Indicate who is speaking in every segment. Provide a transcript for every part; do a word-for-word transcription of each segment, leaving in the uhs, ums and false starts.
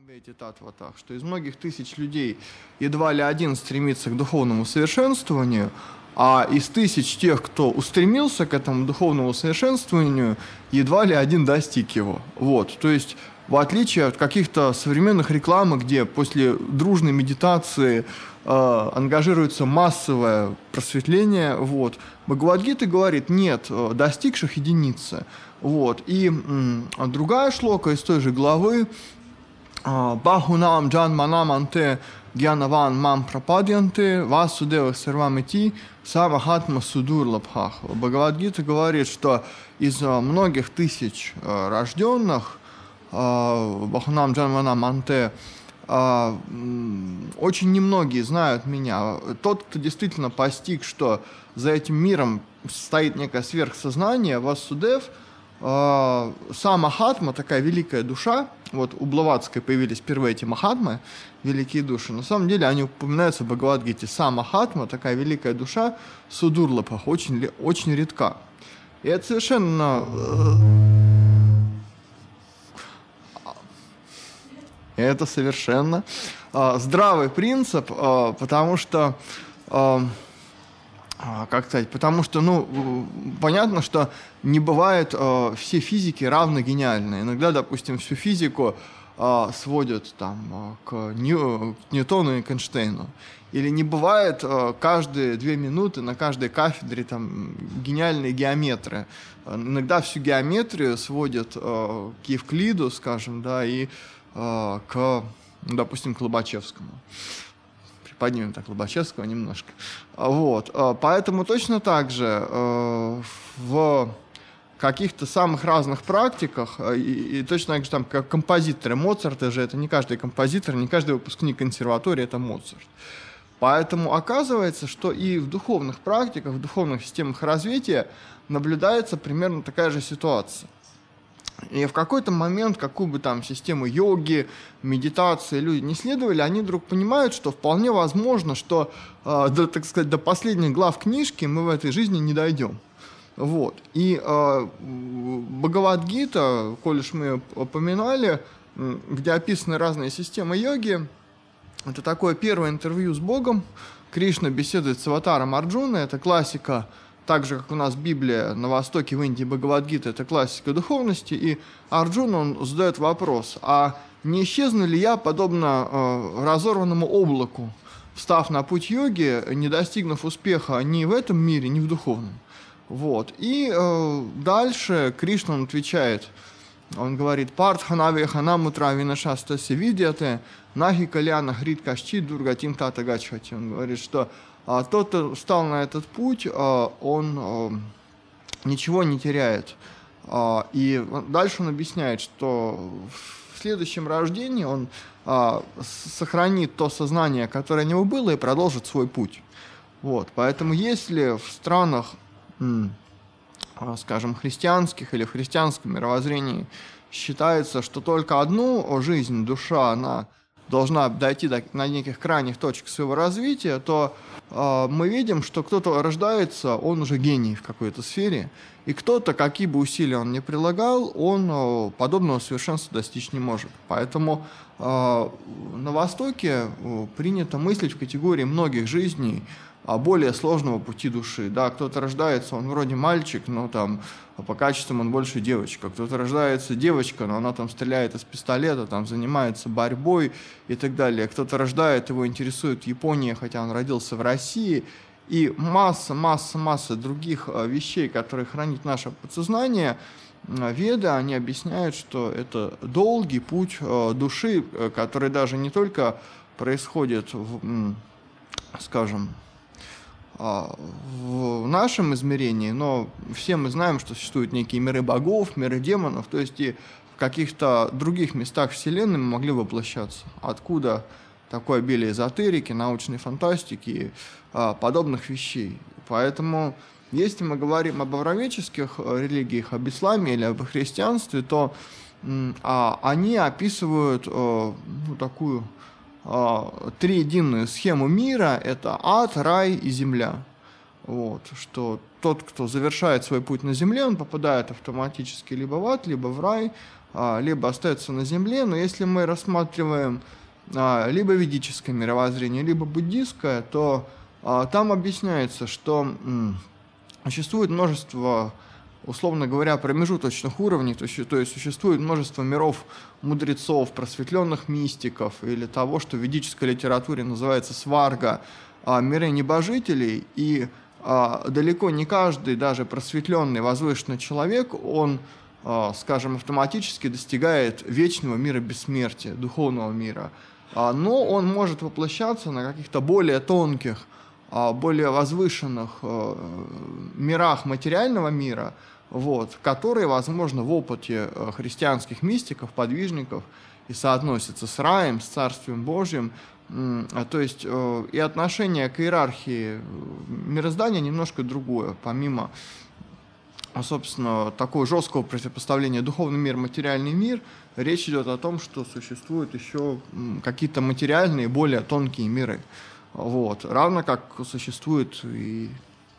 Speaker 1: что из многих тысяч людей едва ли один стремится к духовному совершенствованию, а из тысяч тех, кто устремился к этому духовному совершенствованию, едва ли один достиг его. Вот. То есть, в отличие от каких-то современных рекламок, где после дружной медитации э, ангажируется массовое просветление, вот, Бхагавад-гита говорит, нет, достигших единицы. Вот. И м, другая шлока из той же главы, Бахунам джанманам анте гьянаван мам прападьянте васудева сервамити самахатма судур лабхах. Бхагавад-гита говорит, что из многих тысяч рожденных Бахунам джанманам анте очень немногие знают меня. Тот, кто действительно постиг, что за этим миром стоит некое сверхсознание, Васудев, сам Махатма, такая великая душа, вот у Блаватской появились впервые эти Махатмы, великие души, на самом деле они упоминаются в Бхагавад-гите. Сам Махатма, такая великая душа, Судурлапах, очень, очень редка. И это совершенно... Это совершенно здравый принцип, потому что... Как сказать, потому что, ну, понятно, что не бывает э, все физики равно гениальны. Иногда, допустим, всю физику э, сводят там, к, Нью, к Ньютону и к Эйнштейну. Или не бывает э, каждые две минуты на каждой кафедре там, гениальные геометры. Иногда всю геометрию сводят э, к Евклиду, скажем, да, и э, к, допустим, к Лобачевскому. Поднимем так Лобачевского немножко. Вот. Поэтому точно так же э, в каких-то самых разных практиках, и, и точно так же там, как композиторы, Моцарт же это не каждый композитор, не каждый выпускник консерватории это Моцарт. Поэтому оказывается, что и в духовных практиках, в духовных системах развития наблюдается примерно такая же ситуация. И в какой-то момент, какую бы там систему йоги, медитации люди не следовали, они вдруг понимают, что вполне возможно, что э, до, так сказать, до последних глав книжки мы в этой жизни не дойдем. Вот. И э, Бхагавад-гита, коль уж мы упоминали, где описаны разные системы йоги, это такое первое интервью с Богом. Кришна беседует с аватаром Арджуны, это классика. Так же, как у нас Библия на Востоке, в Индии, Бхагавад-гита, это классика духовности, и Арджуна, он задает вопрос, а не исчезну ли я, подобно э, разорванному облаку, встав на путь йоги, не достигнув успеха ни в этом мире, ни в духовном? Вот. И э, дальше Кришна он отвечает, он говорит, «Партханави ханамутра винашастаси видяте, нахи каляна хрит кашчи дургатим тата гачхати». Он говорит, что а тот, кто встал на этот путь, он ничего не теряет. И дальше он объясняет, что в следующем рождении он сохранит то сознание, которое у него было, и продолжит свой путь. Вот. Поэтому если в странах, скажем, христианских или в христианском мировоззрении считается, что только одну жизнь, душа, она должна дойти до, на неких крайних точек своего развития, то э, мы видим, что кто-то рождается, он уже гений в какой-то сфере, и кто-то, какие бы усилия он ни прилагал, он э, подобного совершенства достичь не может. Поэтому э, на Востоке э, принято мыслить в категории многих жизней, более сложного пути души. Да, кто-то рождается, он вроде мальчик, но там по качествам он больше девочка. Кто-то рождается девочка, но она там стреляет из пистолета, там занимается борьбой и так далее. Кто-то рождает, его интересует Япония, хотя он родился в России. И масса, масса, масса других вещей, которые хранит наше подсознание. Веды, они объясняют, что это долгий путь души, который даже не только происходит в, скажем, в нашем измерении, но все мы знаем, что существуют некие миры богов, миры демонов, то есть и в каких-то других местах Вселенной мы могли воплощаться. Откуда такое обилие эзотерики, научной фантастики и а, подобных вещей. Поэтому, если мы говорим об авраамических религиях, об исламе или об христианстве, то а, они описывают а, ну, такую триединую схему мира – это ад, рай и земля. Вот, что тот, кто завершает свой путь на земле, он попадает автоматически либо в ад, либо в рай, либо остается на земле. Но если мы рассматриваем либо ведическое мировоззрение, либо буддийское, то там объясняется, что существует множество, условно говоря, промежуточных уровней, то есть, то есть существует множество миров мудрецов, просветленных мистиков, или того, что в ведической литературе называется сварга, миры небожителей, и далеко не каждый, даже просветленный, возвышенный человек, он, скажем, автоматически достигает вечного мира бессмертия, духовного мира. Но он может воплощаться на каких-то более тонких, более возвышенных мирах материального мира, вот, которые, возможно, в опыте христианских мистиков, подвижников и соотносятся с раем, с Царствием Божьим. То есть и отношение к иерархии мироздания немножко другое, помимо, собственно, такого жесткого противопоставления духовный мир, материальный мир, речь идет о том, что существуют еще какие-то материальные, более тонкие миры. Вот. Равно как существует и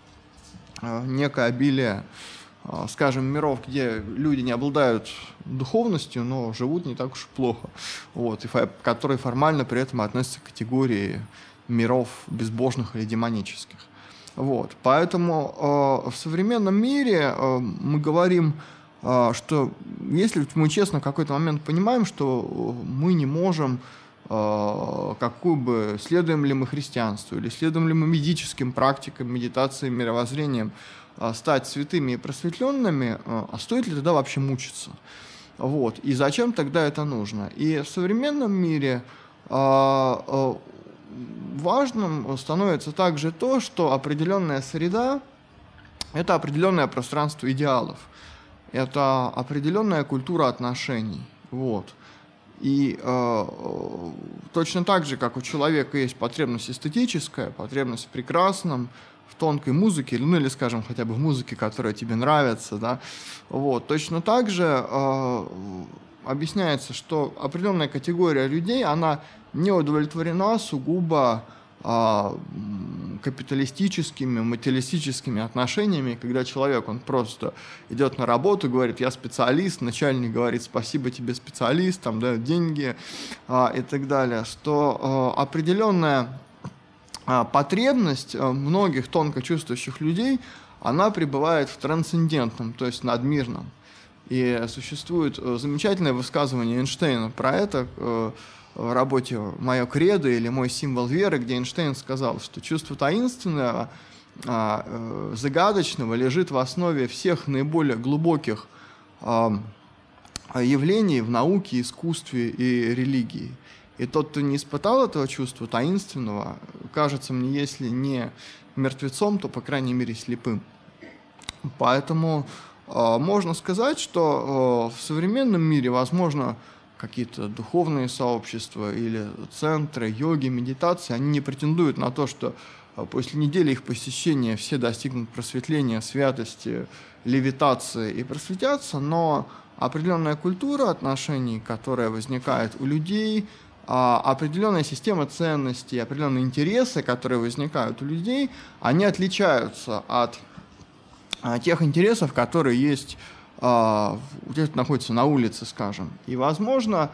Speaker 1: некое обилие, скажем, миров, где люди не обладают духовностью, но живут не так уж и плохо, вот, и которые формально при этом относятся к категории миров безбожных или демонических. Вот. Поэтому э, в современном мире э, мы говорим, э, что если мы честно в какой-то момент понимаем, что мы не можем, э, какую бы, следуем ли мы христианству или следуем ли мы ведическим практикам, медитациям, мировоззрением, э, стать святыми и просветленными, э, а стоит ли тогда вообще мучиться? Вот. И зачем тогда это нужно? И в современном мире э, э, важным становится также то, что определенная среда – это определенное пространство идеалов, это определенная культура отношений. Вот. И э, точно так же, как у человека есть потребность эстетическая, потребность в прекрасном, в тонкой музыке, ну или, скажем, хотя бы в музыке, которая тебе нравится, да, вот, точно так же э, объясняется, что определенная категория людей, она не удовлетворена сугубо а, капиталистическими, материалистическими отношениями, когда человек, он просто идет на работу, говорит, я специалист, начальник говорит, спасибо тебе, специалист, там дают деньги а, и так далее, что а, определенная а, потребность а, многих тонко чувствующих людей, она пребывает в трансцендентном, то есть надмирном. И существует замечательное высказывание Эйнштейна про это в работе «Мое кредо» или «Мой символ веры», где Эйнштейн сказал, что чувство таинственного, загадочного лежит в основе всех наиболее глубоких явлений в науке, искусстве и религии. И тот, кто не испытал этого чувства таинственного, кажется мне, если не мертвецом, то, по крайней мере, слепым. Поэтому можно сказать, что в современном мире, возможно, какие-то духовные сообщества или центры йоги, медитации, они не претендуют на то, что после недели их посещения все достигнут просветления, святости, левитации и просветятся, но определенная культура отношений, которая возникает у людей, определенная система ценностей, определенные интересы, которые возникают у людей, они отличаются от тех интересов, которые есть где-то находится на улице, скажем. И, возможно,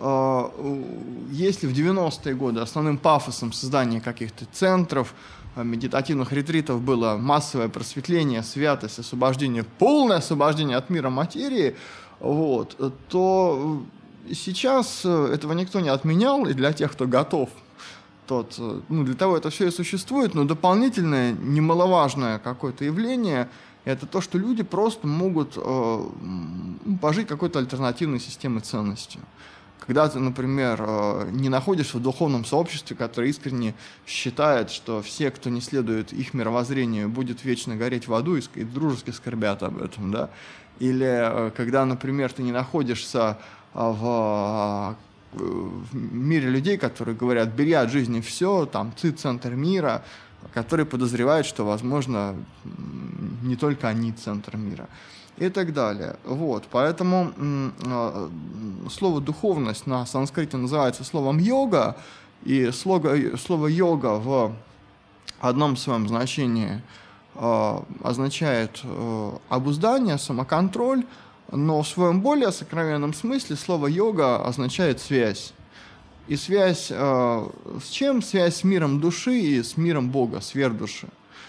Speaker 1: если в девяностые годы основным пафосом создания каких-то центров, медитативных ретритов было массовое просветление, святость, освобождение, полное освобождение от мира материи, вот, то сейчас этого никто не отменял, и для тех, кто готов, тот, ну, для того это все и существует, но дополнительное, немаловажное какое-то явление – это то, что люди просто могут э, пожить какой-то альтернативной системой ценностей. Когда ты, например, э, не находишься в духовном сообществе, которое искренне считает, что все, кто не следует их мировоззрению, будет вечно гореть в аду и, и дружески скорбят об этом, да? Или э, когда, например, ты не находишься э, в, э, в мире людей, которые говорят, бери от жизни все, там, ты центр мира, которые подозревают, что, возможно, не только они центр мира и так далее. Вот. Поэтому э, слово «духовность» на санскрите называется словом «йога», и слово, слово «йога» в одном своем значении э, означает э, обуздание, самоконтроль, но в своем более сокровенном смысле слово «йога» означает «связь». И связь э, с чем? Связь с миром души и с миром Бога, сверхдуши.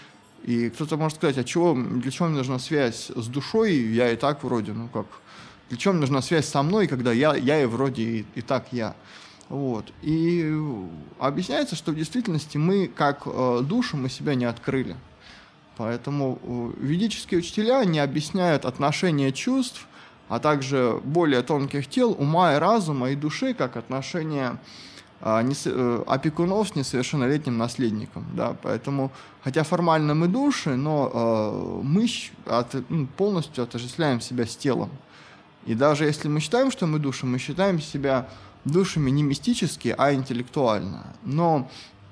Speaker 1: И кто-то может сказать, а чего, для чего мне нужна связь с душой, я и так вроде, ну как, для чего мне нужна связь со мной, когда я, я и вроде и, и так я. Вот. И объясняется, что в действительности мы, как э, души, мы себя не открыли. Поэтому э, ведические учителя не объясняют отношения чувств, а также более тонких тел, ума и разума, и души, как отношения а, не, а, опекунов с несовершеннолетним наследником. Да? Поэтому, хотя формально мы души, но а, мы от, ну, полностью отождествляем себя с телом. И даже если мы считаем, что мы души, мы считаем себя душами не мистически, а интеллектуально. Но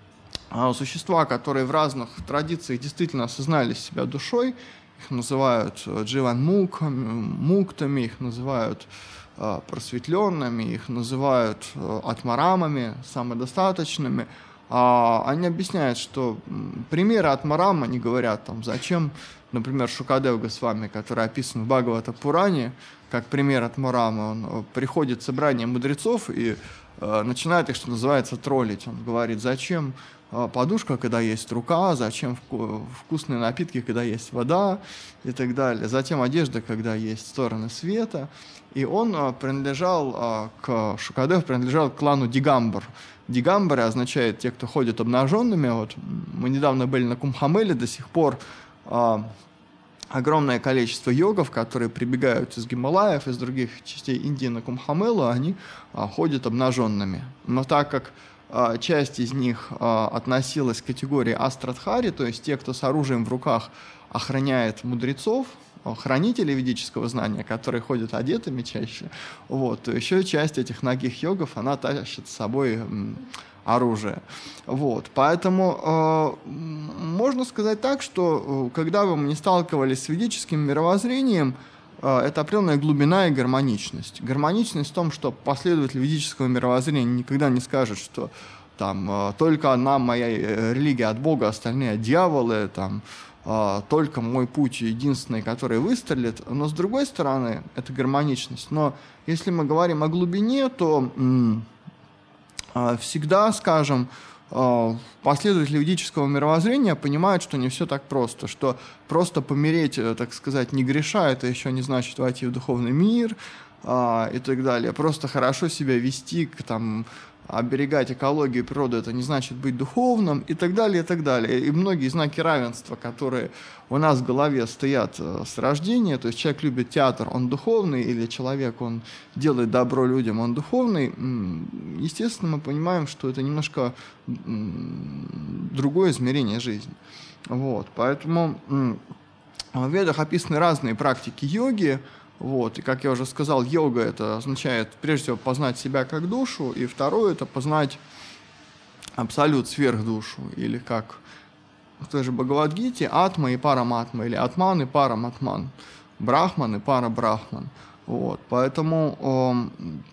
Speaker 1: а, существа, которые в разных традициях действительно осознали себя душой, их называют дживан-муками, муктами, их называют э, просветленными, их называют э, атмарамами, самодостаточными. А они объясняют, что примеры атмарама, они говорят, там, зачем, например, Шукадев Госвами, который описан в Бхагавата-пуране, как пример атмарама, он приходит в собрание мудрецов и э, начинает их, что называется, троллить. Он говорит, зачем подушка, когда есть рука, зачем вкусные напитки, когда есть вода и так далее. Затем одежда, когда есть стороны света. И он принадлежал к Шукадев, принадлежал к клану Дигамбар. Дигамбары означает те, кто ходит обнаженными. Вот мы недавно были на Кумбхамеле, до сих пор а, огромное количество йогов, которые прибегают из Гималаев, из других частей Индии на Кумбхамелу, они а, ходят обнаженными. Но так как часть из них а, относилась к категории астрадхари, то есть те, кто с оружием в руках охраняет мудрецов, хранителей ведического знания, которые ходят одетыми чаще, вот, то еще часть этих нагих йогов, она тащит с собой м, оружие. Вот, поэтому э, можно сказать так, что э, когда вы не сталкивались с ведическим мировоззрением, это определенная глубина и гармоничность. Гармоничность в том, что последователь ведического мировоззрения никогда не скажет, что там только одна моя религия от Бога, остальные от дьявола, там, только мой путь единственный, который выстрелит. Но с другой стороны, это гармоничность. Но если мы говорим о глубине, то м- всегда, скажем, последователи ведического мировоззрения понимают, что не все так просто, что просто помереть, так сказать, не греша, это еще не значит войти в духовный мир а, и так далее. Просто хорошо себя вести, там, оберегать экологию и природу, это не значит быть духовным и так далее, и так далее. И многие знаки равенства, которые у нас в голове стоят с рождения, то есть человек любит театр, он духовный, или человек, он делает добро людям, он духовный, естественно, мы понимаем, что это немножко другое измерение жизни. Вот, поэтому в Ведах описаны разные практики йоги. Вот. И, как я уже сказал, йога это означает, прежде всего, познать себя как душу, и второе – это познать абсолют, сверхдушу, или как в той же Бхагавад-гите атма и параматма, или атман и параматман, брахман и парабрахман. Вот. Поэтому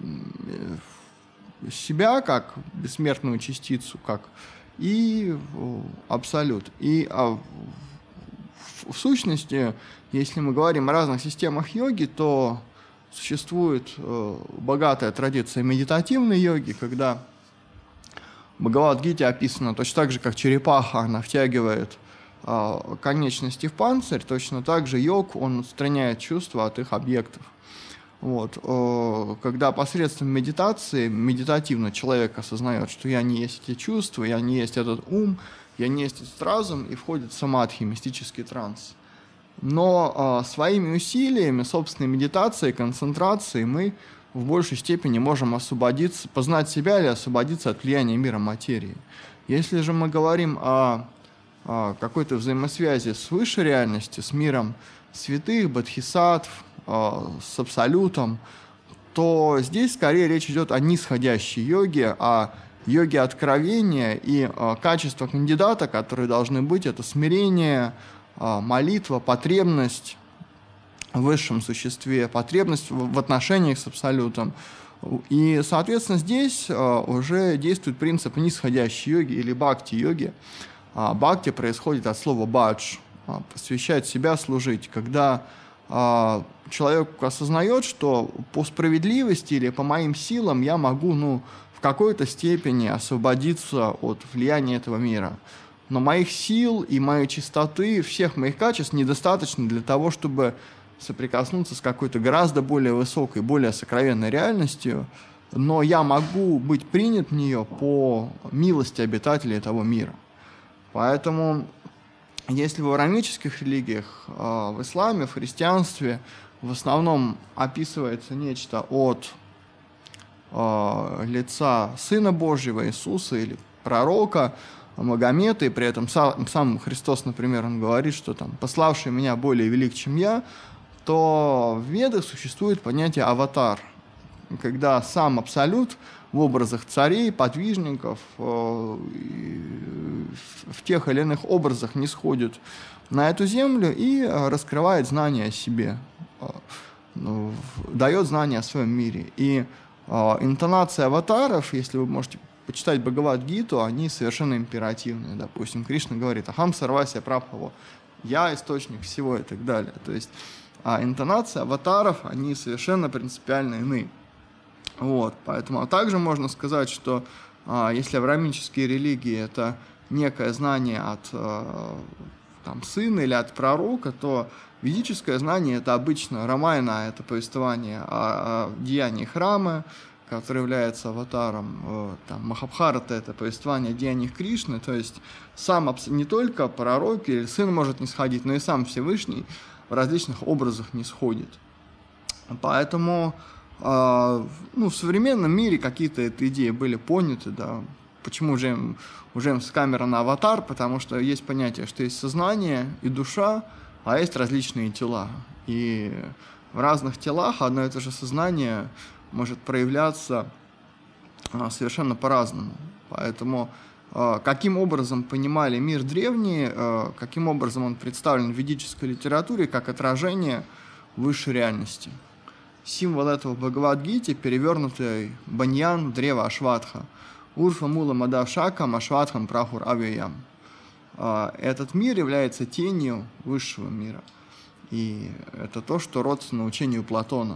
Speaker 1: э, себя как бессмертную частицу, как и э, абсолют. И а, в, в сущности, если мы говорим о разных системах йоги, то существует э, богатая традиция медитативной йоги, когда в Бхагавад-гите описано точно так же, как черепаха, она втягивает э, конечности в панцирь, точно так же йог, он отстраняет чувства от их объектов. Вот. Э, когда посредством медитации, медитативно человек осознает, что я не есть эти чувства, я не есть этот ум, я не есть этот разум, и входит в самадхи, мистический транс. Но э, своими усилиями, собственной медитацией, концентрацией мы в большей степени можем освободиться, познать себя или освободиться от влияния мира материи. Если же мы говорим о, о какой-то взаимосвязи с высшей реальностью, с миром святых, бодхисаттв, э, с абсолютом, то здесь скорее речь идет о нисходящей йоге, о йоге откровения, и э, качества кандидата, которые должны быть, это смирение, молитва, потребность в высшем существе, потребность в отношениях с абсолютом. И, соответственно, здесь уже действует принцип нисходящей йоги или бхакти-йоги. Бхакти происходит от слова бадж, посвящать себя, служить, когда э, человек осознает, что по справедливости или по моим силам я могу, ну, в какой-то степени освободиться от влияния этого мира. Но моих сил и моей чистоты, всех моих качеств недостаточно для того, чтобы соприкоснуться с какой-то гораздо более высокой, более сокровенной реальностью, но я могу быть принят в нее по милости обитателей этого мира. Поэтому, если в авраамических религиях, в исламе, в христианстве в основном описывается нечто от лица Сына Божьего, Иисуса или пророка, Магомета, и при этом сам, сам Христос, например, он говорит, что там пославший меня более велик, чем я, то в Ведах существует понятие аватар, когда сам Абсолют в образах царей, подвижников, в тех или иных образах не сходит на эту землю и раскрывает знания о себе, дает знания о своем мире. И интонации аватаров, если вы можете почитать Бхагавад-гиту, они совершенно императивные. Допустим, Кришна говорит «Ахам сарвася прабхава», «Я источник всего» и так далее. То есть а интонации аватаров, они совершенно принципиально иные. Вот, поэтому а также можно сказать, что а, если авраамические религии – это некое знание от а, там, сына или от пророка, то ведическое знание – это обычно Рамайна, это повествование о, о деянии храма, который является аватаром, там, Махабхарата – это повествование о деяниях Кришны, то есть сам не только пророк или сын может не сходить, но и сам Всевышний в различных образах не сходит. Поэтому э, ну, в современном мире какие-то эти идеи были поняты, да. Почему уже, уже с камера на аватар? Потому что есть понятие, что есть сознание и душа, а есть различные тела. И в разных телах одно и то же сознание может проявляться совершенно по-разному. Поэтому каким образом понимали мир древние, каким образом он представлен в ведической литературе, как отражение высшей реальности. Символ этого в Бхагавад-гите перевернутый баньян древа Ашватха. Урфа мула мада шакам ашватхам прахур авиям. Этот мир является тенью высшего мира. И это то, что родственно учению Платона.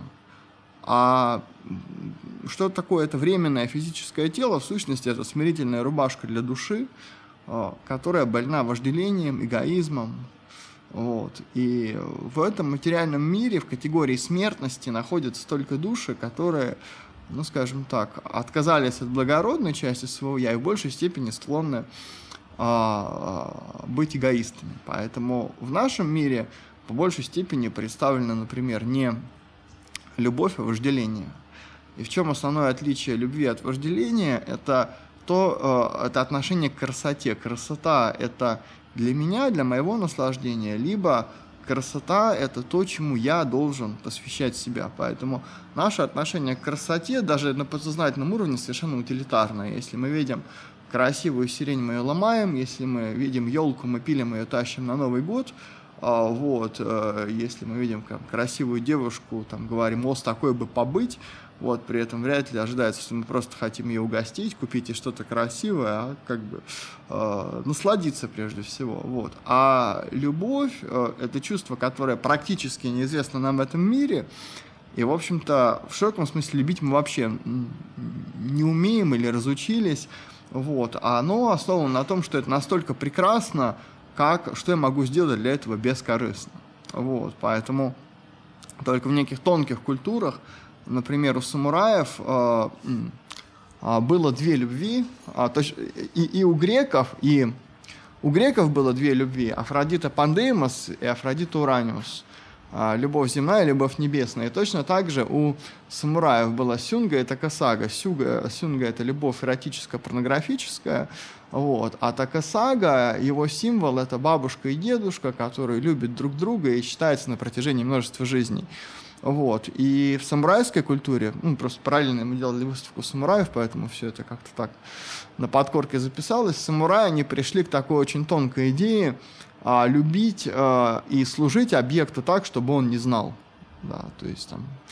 Speaker 1: А что такое это временное физическое тело? В сущности, это смирительная рубашка для души, которая больна вожделением, эгоизмом. Вот. И в этом материальном мире в категории смертности находятся только души, которые, ну, скажем так, отказались от благородной части своего «я» и в большей степени склонны а, быть эгоистами. Поэтому в нашем мире по большей степени представлена, например, не любовь, а вожделение. И в чем основное отличие любви от вожделения? Это, то, это отношение к красоте. Красота – это для меня, для моего наслаждения, либо красота – это то, чему я должен посвящать себя. Поэтому наше отношение к красоте даже на подсознательном уровне совершенно утилитарное. Если мы видим красивую сирень, мы ее ломаем. Если мы видим елку, мы пилим ее, тащим на Новый год. Вот, если мы видим красивую девушку, там, говорим, о, с такой бы побыть, вот, при этом вряд ли ожидается, что мы просто хотим ее угостить, купить ей что-то красивое, а как бы э, насладиться прежде всего, вот. А любовь э, – это чувство, которое практически неизвестно нам в этом мире, и, в общем-то, в широком смысле любить мы вообще не умеем или разучились, вот, а оно основано на том, что это настолько прекрасно, как, что я могу сделать для этого бескорыстно. Вот, поэтому только в неких тонких культурах, например, у самураев э, э, было две любви, э, то есть и, и у греков, и у греков было две любви, Афродита Пандеймос и Афродита Ураниус. Э, любовь земная, любовь небесная. И точно так же у самураев была сюнга и такасага. Сюга, сюнга – это любовь эротическая, порнографическая. Вот. А такасага, его символ – это бабушка и дедушка, которые любят друг друга и считаются на протяжении множества жизней. Вот. И в самурайской культуре, ну, просто параллельно мы делали выставку самураев, поэтому все это как-то так на подкорке записалось. Самураи, они пришли к такой очень тонкой идее а, любить а, и служить объекту так, чтобы он не знал. Да, то есть там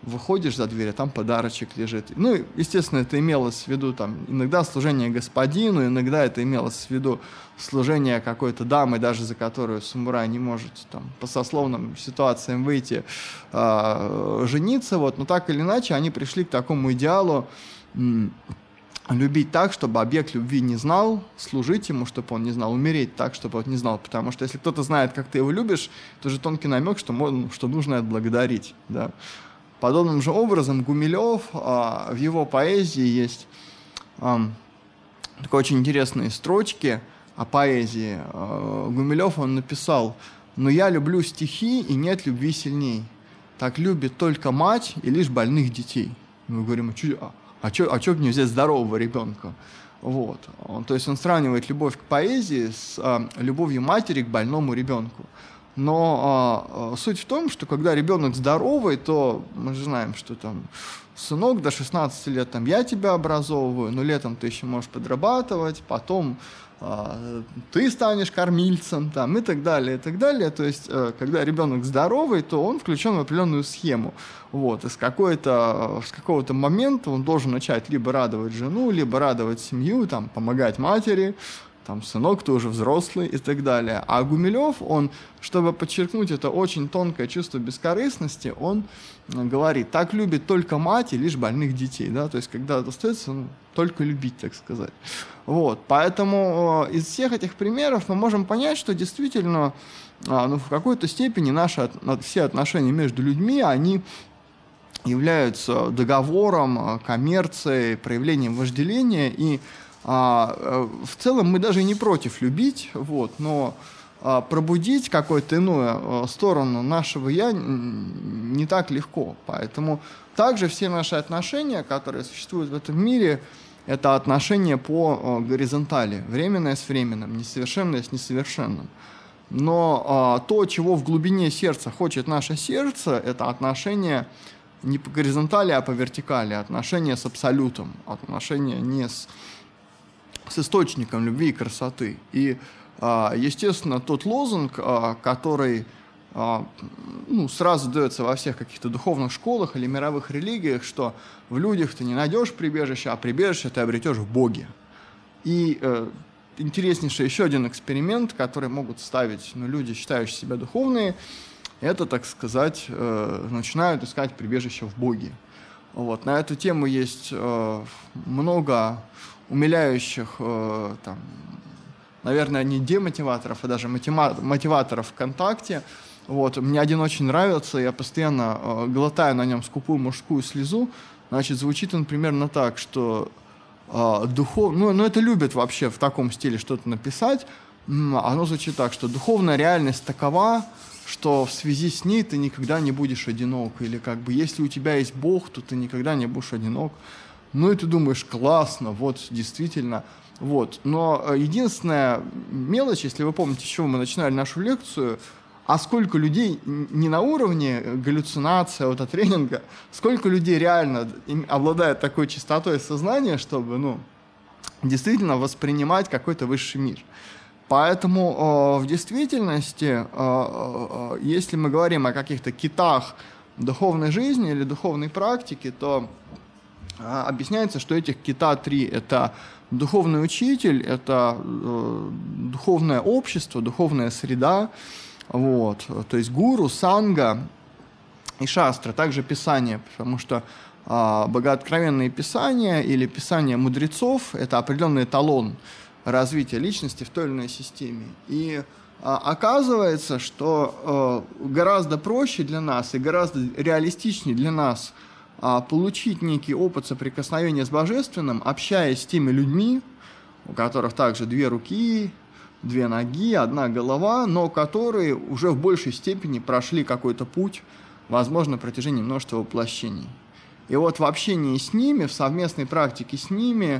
Speaker 1: выходишь за дверь, а там подарочек лежит. Ну, естественно, это имелось в виду там иногда служение господину, иногда это имелось в виду служение какой-то дамы, даже за которую самурай не может там по сословным ситуациям выйти, э, жениться. Вот. Но так или иначе они пришли к такому идеалу м- любить так, чтобы объект любви не знал, служить ему, чтобы он не знал, умереть так, чтобы он не знал. Потому что если кто-то знает, как ты его любишь, то же тонкий намек, что, можно, что нужно отблагодарить. Да. Подобным же образом Гумилев, а, в его поэзии есть а, такой очень интересные строчки о поэзии. А, Гумилев, он написал: «Но я люблю стихи, и нет любви сильней. Так любит только мать и лишь больных детей». Мы говорим: а что а чё, а чё бы не взять здорового ребенка? Вот. Он, то есть он сравнивает любовь к поэзии с а, любовью матери к больному ребенку. Но а, суть в том, что когда ребенок здоровый, то мы же знаем, что там сынок до шестнадцати лет, там, я тебя образовываю, но летом ты еще можешь подрабатывать, потом а, ты станешь кормильцем, там, и так далее, и так далее. То есть, а, когда ребенок здоровый, то он включен в определенную схему. Вот. И с, какой-то, с какого-то момента он должен начать либо радовать жену, либо радовать семью, там, помогать матери, там, сынок, ты уже взрослый и так далее. А Гумилев, он, чтобы подчеркнуть это очень тонкое чувство бескорыстности, он говорит: так любит только мать и лишь больных детей. Да? То есть, когда остается, ну, только любить, так сказать. Вот. Поэтому э, из всех этих примеров мы можем понять, что действительно э, ну, в какой-то степени наши от, все отношения между людьми, они являются договором, коммерцией, проявлением вожделения, и А, в целом мы даже не против любить, вот, но а, пробудить какую-то иную а, сторону нашего «я» не так легко. Поэтому также все наши отношения, которые существуют в этом мире, это отношения по а, горизонтали, временное с временным, несовершенное с несовершенным. Но а, то, чего в глубине сердца хочет наше сердце, это отношения не по горизонтали, а по вертикали, отношения с абсолютом, отношения не с с источником любви и красоты. И, естественно, тот лозунг, который ну, сразу дается во всех каких-то духовных школах или мировых религиях, что в людях ты не найдешь прибежище, а прибежище ты обретешь в Боге. И э, интереснейший еще один эксперимент, который могут ставить ну, люди, считающие себя духовные, это, так сказать, э, начинают искать прибежище в Боге. Вот. На эту тему есть э, много умиляющих, э, там, наверное, не демотиваторов, а даже мотива- мотиваторов ВКонтакте. Вот. Мне один очень нравится, я постоянно э, глотаю на нем скупую мужскую слезу. Значит, звучит он примерно так, что э, духов... ну, ну, это любят вообще в таком стиле что-то написать. Оно звучит так, что духовная реальность такова, что в связи с ней ты никогда не будешь одинок. Или как бы, если у тебя есть Бог, то ты никогда не будешь одинок. Ну и ты думаешь: классно, вот, действительно. Вот. Но единственная мелочь, если вы помните, с чего мы начинали нашу лекцию, а сколько людей не на уровне галлюцинации, аутотренинга, сколько людей реально обладает такой чистотой сознания, чтобы, ну, действительно воспринимать какой-то высший мир. Поэтому э, в действительности, э, э, если мы говорим о каких-то китах духовной жизни или духовной практики, то э, объясняется, что этих кита три. Это духовный учитель, это э, духовное общество, духовная среда, вот, то есть гуру, санга и шастра, также писание, потому что э, богооткровенные писания или писания мудрецов – это определенный эталон развития личности в той или иной системе. И а, оказывается, что а, гораздо проще для нас и гораздо реалистичнее для нас а, получить некий опыт соприкосновения с Божественным, общаясь с теми людьми, у которых также две руки, две ноги, одна голова, но которые уже в большей степени прошли какой-то путь, возможно, на протяжении множества воплощений. И вот в общении с ними, в совместной практике с ними,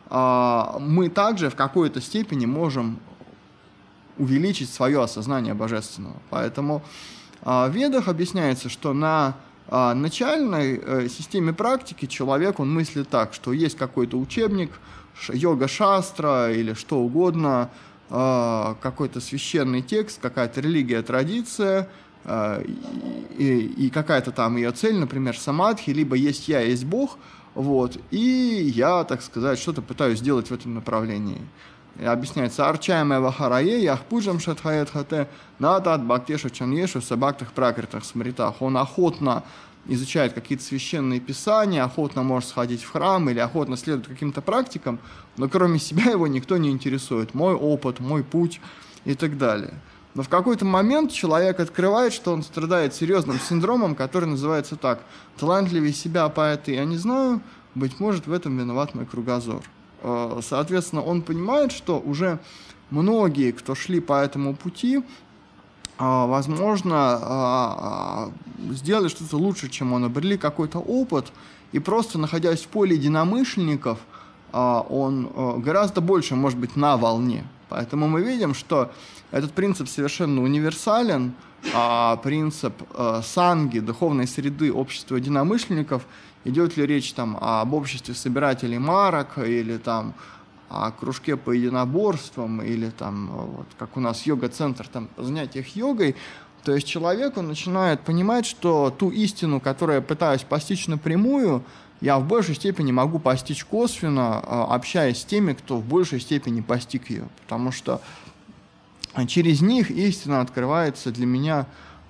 Speaker 1: мы также в какой-то степени можем увеличить свое осознание Божественного. Поэтому в Ведах объясняется, что на начальной системе практики человек, он мыслит так, что есть какой-то учебник, йога-шастра или что угодно, какой-то священный текст, какая-то религия, традиция, и, и какая-то там ее цель, например, самадхи, либо есть я, есть Бог, вот, и я, так сказать, что-то пытаюсь сделать в этом направлении. И объясняется, арчаемая вахарае, яхпуджам шатхаят хате, надат бактешу чанешу, сабактах пракритах смритах. Он охотно изучает какие-то священные писания, охотно может сходить в храм или охотно следует каким-то практикам, но кроме себя его никто не интересует. Мой опыт, мой путь и так далее. Но в какой-то момент человек открывает, что он страдает серьезным синдромом, который называется так: талантливее себя поэта я не знаю, быть может, в этом виноват мой кругозор. Соответственно, он понимает, что уже многие, кто шли по этому пути, возможно, сделали что-то лучше, чем он, обрели какой-то опыт, и просто находясь в поле единомышленников, он гораздо больше может быть на волне. Поэтому мы видим, что этот принцип совершенно универсален, а принцип санги, духовной среды, общества единомышленников, идет ли речь там об обществе собирателей марок, или там о кружке по единоборствам, или там, вот, как у нас йога-центр, там, по занятиях йогой, то есть человек, он начинает понимать, что ту истину, которую я пытаюсь постичь напрямую, я в большей степени могу постичь косвенно, общаясь с теми, кто в большей степени постиг ее, потому что через них истина открывается для меня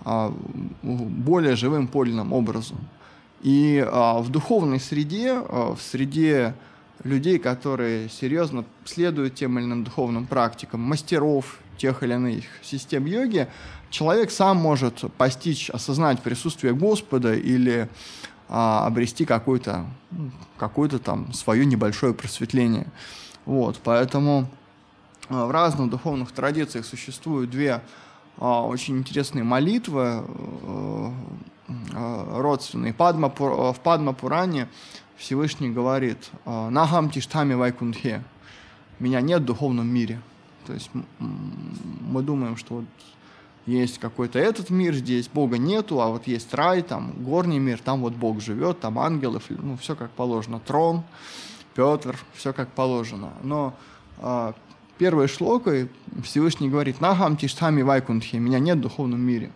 Speaker 1: более живым, подлинным образом. И в духовной среде, в среде людей, которые серьезно следуют тем или иным духовным практикам, мастеров тех или иных систем йоги, человек сам может постичь, осознать присутствие Господа или а, обрести какое-то, какое-то там свое небольшое просветление. Вот, поэтому а, в разных духовных традициях существуют две а, очень интересные молитвы а, а, родственные. Падма, в Падма-Пуране Всевышний говорит: «Нахам тиштами вайкунтхе», «Меня нет в духовном мире». То есть мы думаем, что вот есть какой-то этот мир, здесь Бога нету, а вот есть рай, там горний мир, там вот Бог живет, там ангелов, ну, все как положено, трон, Петр, все как положено. Но а, первой шлокой Всевышний говорит: «Нахам тиштами вайкунтхе», «Меня нет в духовном мире».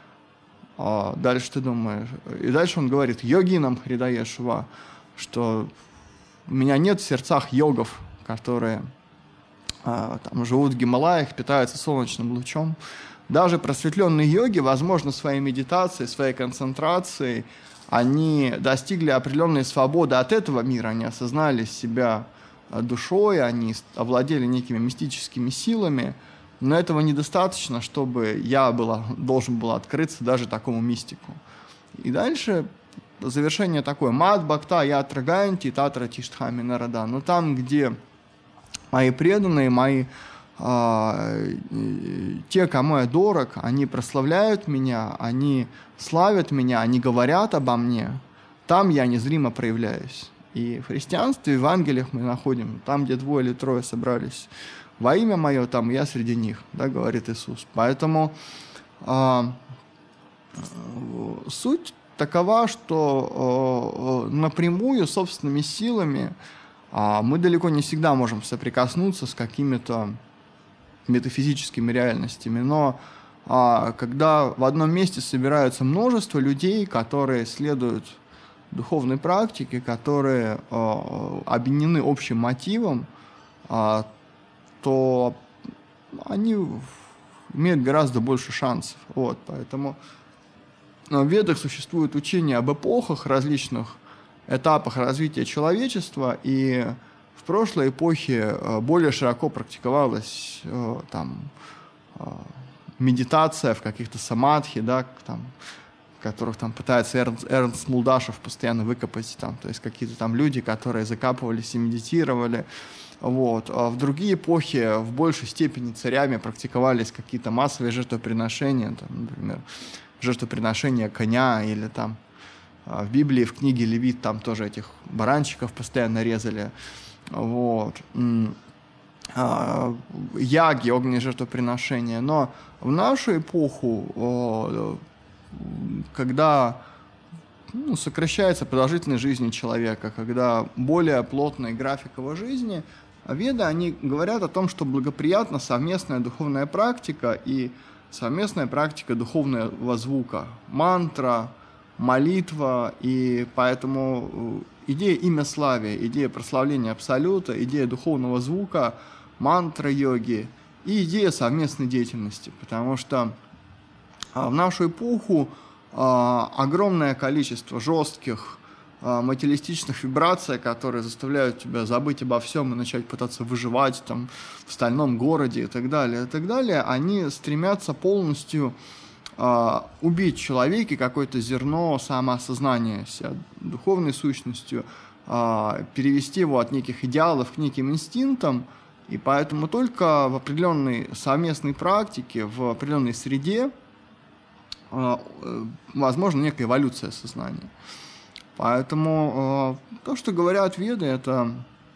Speaker 1: А дальше ты думаешь, и дальше он говорит: «Йогинам хридаешва», что меня нет в сердцах йогов, которые а, там, живут в Гималаях, питаются солнечным лучом. Даже просветленные йоги, возможно, своей медитацией, своей концентрацией, они достигли определенной свободы от этого мира, они осознали себя душой, они овладели некими мистическими силами, но этого недостаточно, чтобы я была, должен был открыться даже такому мистику. И дальше завершение такое: «Мад бхакта ятра гаянти татра тиштхами нарада». Но там, где мои преданные, мои а, те, кому я дорог, они прославляют меня, они славят меня, они говорят обо мне, там я незримо проявляюсь. И в христианстве, в Евангелиях мы находим, там, где двое или трое собрались во имя мое, там я среди них, да, говорит Иисус. Поэтому а, суть такова, что э, напрямую, собственными силами э, мы далеко не всегда можем соприкоснуться с какими-то метафизическими реальностями, но э, когда в одном месте собираются множество людей, которые следуют духовной практике, которые э, объединены общим мотивом, э, то они имеют гораздо больше шансов. Вот, поэтому в Ведах существует учение об эпохах, различных этапах развития человечества, и в прошлой эпохе более широко практиковалась там, медитация в каких-то самадхи, да, там, в которых там пытается Эрнст, Эрнст Мулдашев постоянно выкопать, там, то есть какие-то там люди, которые закапывались и медитировали. Вот. А в другие эпохи в большей степени царями практиковались какие-то массовые жертвоприношения, там, например, жертвоприношение коня, или там в Библии, в книге Левит, там тоже этих баранчиков постоянно резали. Вот. Яги, огненные жертвоприношения. Но в нашу эпоху, когда ну, сокращается продолжительность жизни человека, когда более плотный график его жизни, Веды, они говорят о том, что благоприятна совместная духовная практика, и совместная практика духовного звука, мантра, молитва, и поэтому идея имяславия, идея прославления Абсолюта, идея духовного звука, мантра йоги и идея совместной деятельности, потому что в нашу эпоху огромное количество жестких материалистичных вибраций, которые заставляют тебя забыть обо всем и начать пытаться выживать там, в стальном городе и так далее, и так далее, они стремятся полностью э, убить в человеке какое-то зерно самоосознания себя духовной сущностью, э, перевести его от неких идеалов к неким инстинктам, и поэтому только в определенной совместной практике, в определенной среде э, возможна некая эволюция сознания. Поэтому э, то, что говорят веды, это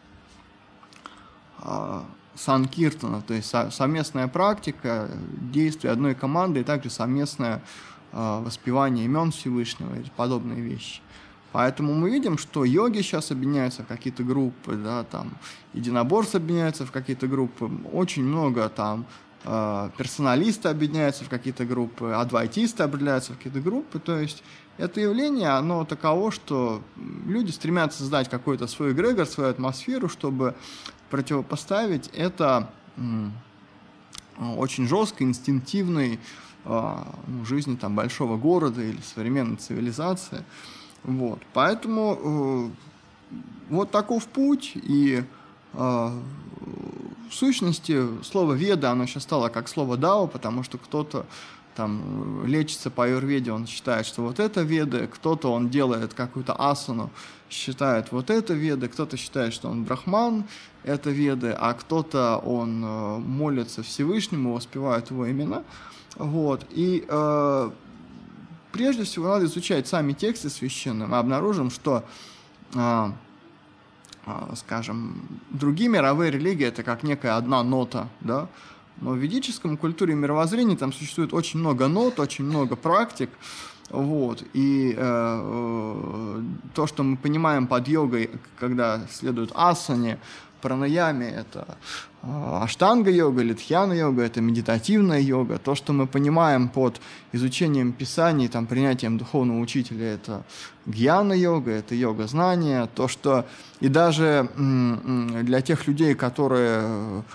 Speaker 1: э, санкиртана, то есть со- совместная практика, действия одной команды и также совместное э, воспевание имен Всевышнего и подобные вещи. Поэтому мы видим, что йоги сейчас объединяются в какие-то группы, да, там, единоборцы объединяются в какие-то группы, очень много там э, персоналисты объединяются в какие-то группы, адвайтисты объединяются в какие-то группы, то есть это явление, оно таково, что люди стремятся создать какой-то свой эгрегор, свою атмосферу, чтобы противопоставить это м, очень жесткой, инстинктивной э, жизни там, большого города или современной цивилизации. Вот. Поэтому э, вот таков путь, и э, в сущности слово «веда», оно сейчас стало как слово «дао», потому что кто-то там лечится по аюрведе, он считает, что вот это веда, кто-то он делает какую-то асану, считает вот это веда, кто-то считает, что он брахман, это веды, а кто-то он э, молится Всевышнему, воспевает его имена. Вот. И э, прежде всего надо изучать сами тексты священные. Мы обнаружим, что, э, э, скажем, другие мировые религии — это как некая одна нота, да. Но в ведическом культуре и мировоззрении там существует очень много нот, очень много практик. Вот. И э, то, что мы понимаем под йогой, когда следует асане, пранаяме, это э, аштанга-йога или дхьяна-йога, это медитативная йога. То, что мы понимаем под изучением писаний, там, принятием духовного учителя, это гьяна-йога, это йога знания. То, что и даже м- м- для тех людей, которые...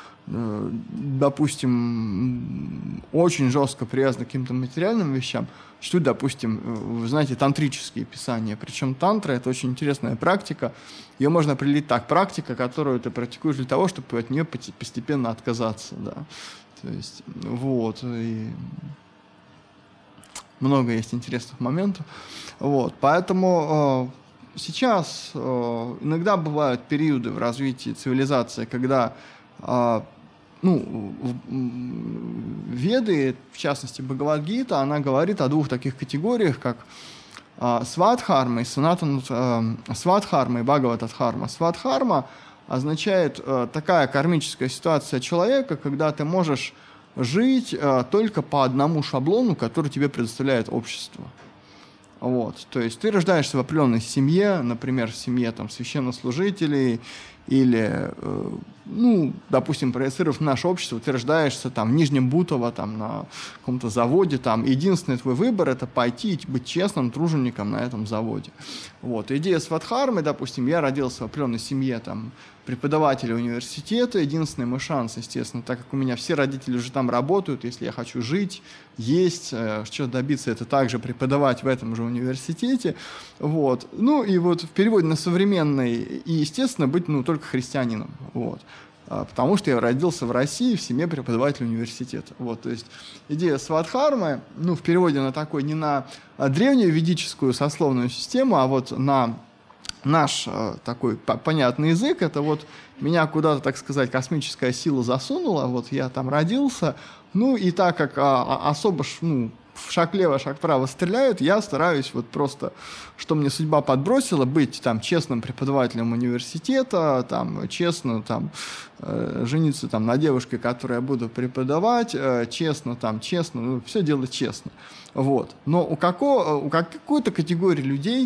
Speaker 1: допустим, очень жестко привязаны к каким-то материальным вещам, что, допустим, вы знаете, тантрические писания. Причем тантра — это очень интересная практика. Ее можно определить так: практика, которую ты практикуешь для того, чтобы от нее постепенно отказаться. Да. То есть, вот. И много есть интересных моментов. Вот. Поэтому э, сейчас э, иногда бывают периоды в развитии цивилизации, когда э, ну, Веды, в частности Бхагавад-гита, она говорит о двух таких категориях, как э, свадхарма и санатан, э, свадхарма и бхагаватадхарма. Свадхарма означает э, такая кармическая ситуация человека, когда ты можешь жить э, только по одному шаблону, который тебе предоставляет общество. Вот. То есть ты рождаешься в определенной семье, например, в семье там, священнослужителей, или, э, ну, допустим, проецировав наше общество, ты рождаешься там в Нижнем Бутово, там, на каком-то заводе, там, единственный твой выбор — это пойти и быть честным тружеником на этом заводе. Вот. Идея свадхармы, допустим, я родился в определенной семье, там, преподавателя университета, единственный мой шанс, естественно, так как у меня все родители уже там работают, если я хочу жить, есть, э, что-то добиться, это также преподавать в этом же университете. Вот. Ну, и вот в переводе на современный, и, естественно, быть, ну, только христианином, вот, потому что я родился в России в семье преподавателя университета, вот, то есть идея свадхармы, ну, в переводе на такой, не на древнюю ведическую сословную систему, а вот на наш такой понятный язык, это вот меня куда-то, так сказать, космическая сила засунула, вот я там родился, ну, и так как а, особо, ну, в шаг лево, шаг право стреляют, я стараюсь вот просто, что мне судьба подбросила, быть там честным преподавателем университета, там честно там э, жениться там на девушке, которой я буду преподавать, э, честно там, честно, ну, все делать честно. Вот. Но у, какого, у какой-то категории людей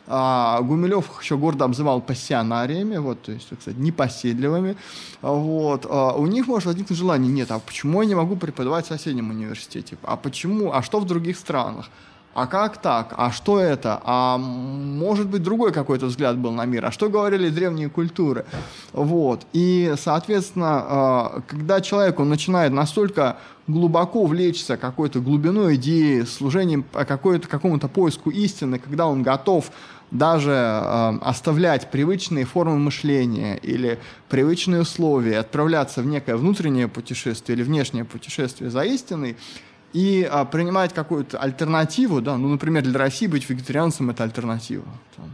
Speaker 1: А Гумилев их еще гордо обзывал пассионариями, вот, то есть, так сказать, непоседливыми. Вот. А у них может возникнуть желание: нет, а почему я не могу преподавать в соседнем университете? А почему? А что в других странах? А как так? А что это? А может быть, другой какой-то взгляд был на мир? А что говорили древние культуры? Вот. И, соответственно, когда человек он начинает настолько глубоко влечься какой-то глубиной идеи, служением какой-то, какому-то поиску истины, когда он готов даже э, оставлять привычные формы мышления или привычные условия, отправляться в некое внутреннее путешествие или внешнее путешествие за истиной, и а, принимать какую-то альтернативу, да, ну, например, для России быть вегетарианцем – это альтернатива. Там,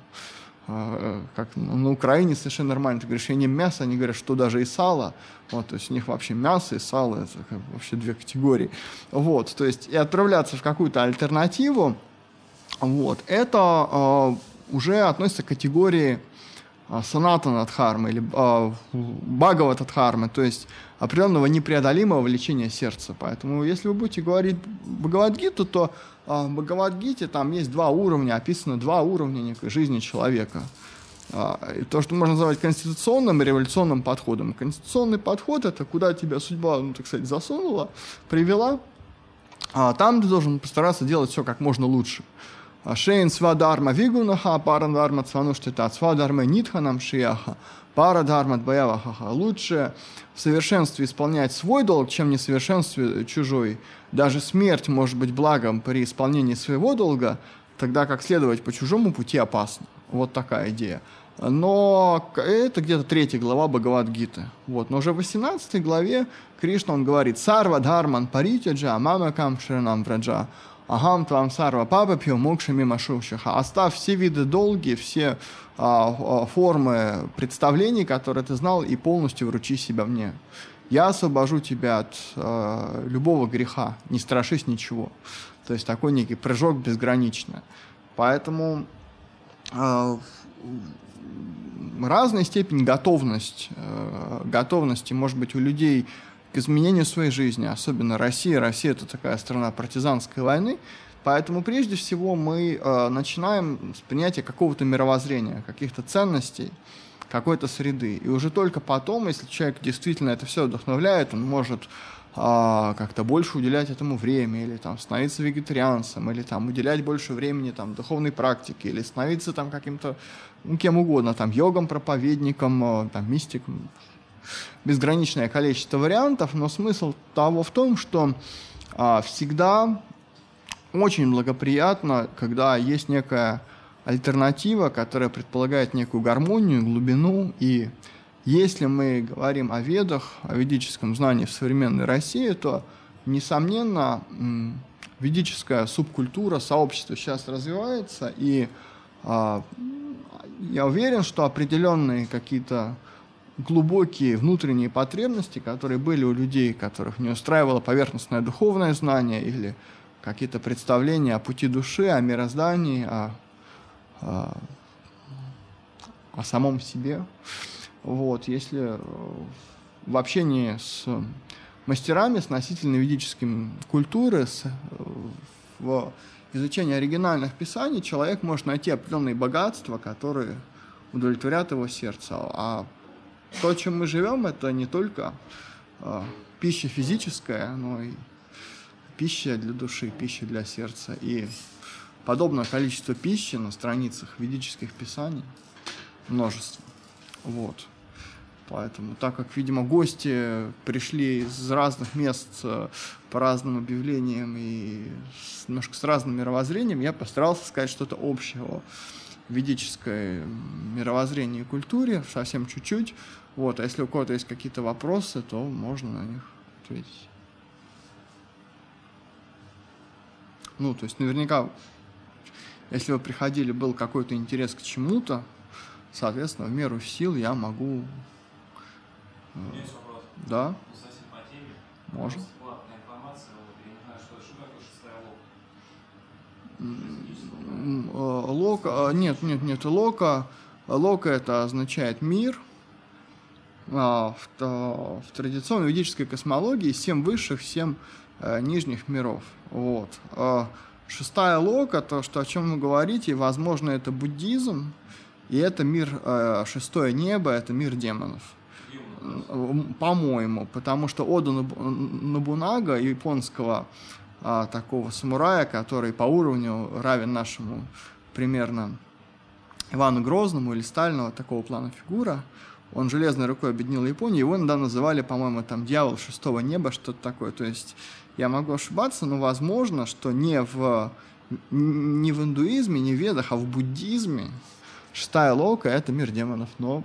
Speaker 1: а, как на Украине совершенно нормально. Ты говоришь, я не ем мясо, они говорят, что даже и сало. Вот, то есть у них вообще мясо и сало – это как, вообще две категории. Вот, то есть и отправляться в какую-то альтернативу, вот, это а, уже относится к категории санатана дхармы или а, бхагавата дхармы, то есть определенного непреодолимого влечения сердца. Поэтому, если вы будете говорить Бхагавад-гиту, то а, в Бхагавад-гите там есть два уровня, описано два уровня некой жизни человека. А, и то, что можно назвать конституционным и революционным подходом. Конституционный подход – это куда тебя судьба, ну, так сказать, засунула, привела. А там ты должен постараться делать все как можно лучше. Шейн свадарма вигунаха, парадарма цвануштита, свадарма нитханам шияха, парадарма двоявахаха. Лучше в совершенстве исполнять свой долг, чем в несовершенстве чужой. Даже смерть может быть благом при исполнении своего долга, тогда как следовать по чужому пути опасно. Вот такая идея. Но это где-то третья глава Бхагавад-гиты. Вот. Но уже в восемнадцатой главе Кришна он говорит: «Сарва дхарман паритяджа мамакам шранам враджа». Агам твам сарва папапью мокша мимо шушиха. Оставь все виды долги, все а, а, формы представлений, которые ты знал, и полностью вручи себя мне. Я освобожу тебя от а, любого греха, не страшись ничего. То есть такой некий прыжок безграничный. Поэтому а, разная степень готовности, а, готовности может быть у людей к изменению своей жизни, особенно Россия. Россия – это такая страна партизанской войны, поэтому прежде всего мы э, начинаем с принятия какого-то мировоззрения, каких-то ценностей, какой-то среды. И уже только потом, если человек действительно это все вдохновляет, он может э, как-то больше уделять этому время, или там, становиться вегетарианцем, или там, уделять больше времени там, духовной практике, или становиться там, каким-то, ну, кем угодно, там, йогом, проповедником, э, там, мистиком. Безграничное количество вариантов, но смысл того в том, что а, всегда очень благоприятно, когда есть некая альтернатива, которая предполагает некую гармонию, глубину. И если мы говорим о ведах, о ведическом знании в современной России, то, несомненно, ведическая субкультура, сообщество сейчас развивается, и а, я уверен, что определенные какие-то глубокие внутренние потребности, которые были у людей, которых не устраивало поверхностное духовное знание или какие-то представления о пути души, о мироздании, о, о, о самом себе. Вот, если в общении с мастерами, с носителями ведической культуры, с, в изучении оригинальных писаний, человек может найти определенные богатства, которые удовлетворят его сердце. А то, чем мы живем, это не только э, пища физическая, но и пища для души, пища для сердца. И подобное количество пищи на страницах ведических писаний множество. Вот. Поэтому, так как, видимо, гости пришли из разных мест по разным объявлениям и с, немножко с разным мировоззрением, я постарался сказать что-то общее о ведическое мировоззрение и культуре, совсем чуть-чуть. Вот. А если у кого-то есть какие-то вопросы, то можно на них ответить. Ну, то есть наверняка, если вы приходили, был какой-то интерес к чему-то, соответственно, в меру сил я могу...
Speaker 2: У меня есть вопрос.
Speaker 1: Да?
Speaker 2: Совсем по теме.
Speaker 1: Можно.
Speaker 2: Платная информация, вот, я не знаю, что, что такое шестая лока.
Speaker 1: Лока, нет, нет, нет, лока, лока это означает мир. В, в традиционной ведической космологии семь высших, семь нижних миров. Вот. Шестая лока, то, что, о чем вы говорите, возможно, это буддизм, и это мир, э, шестое небо, это мир демонов. По-моему, потому что Ода Нобунага, японского а, такого самурая, который по уровню равен нашему примерно Ивану Грозному или Сталину, такого плана фигура, он железной рукой объединил Японию, его иногда называли, по-моему, там дьявол шестого неба, что-то такое. То есть я могу ошибаться, но возможно, что не в, не в индуизме, не в ведах, а в буддизме шестая лока — это мир демонов, но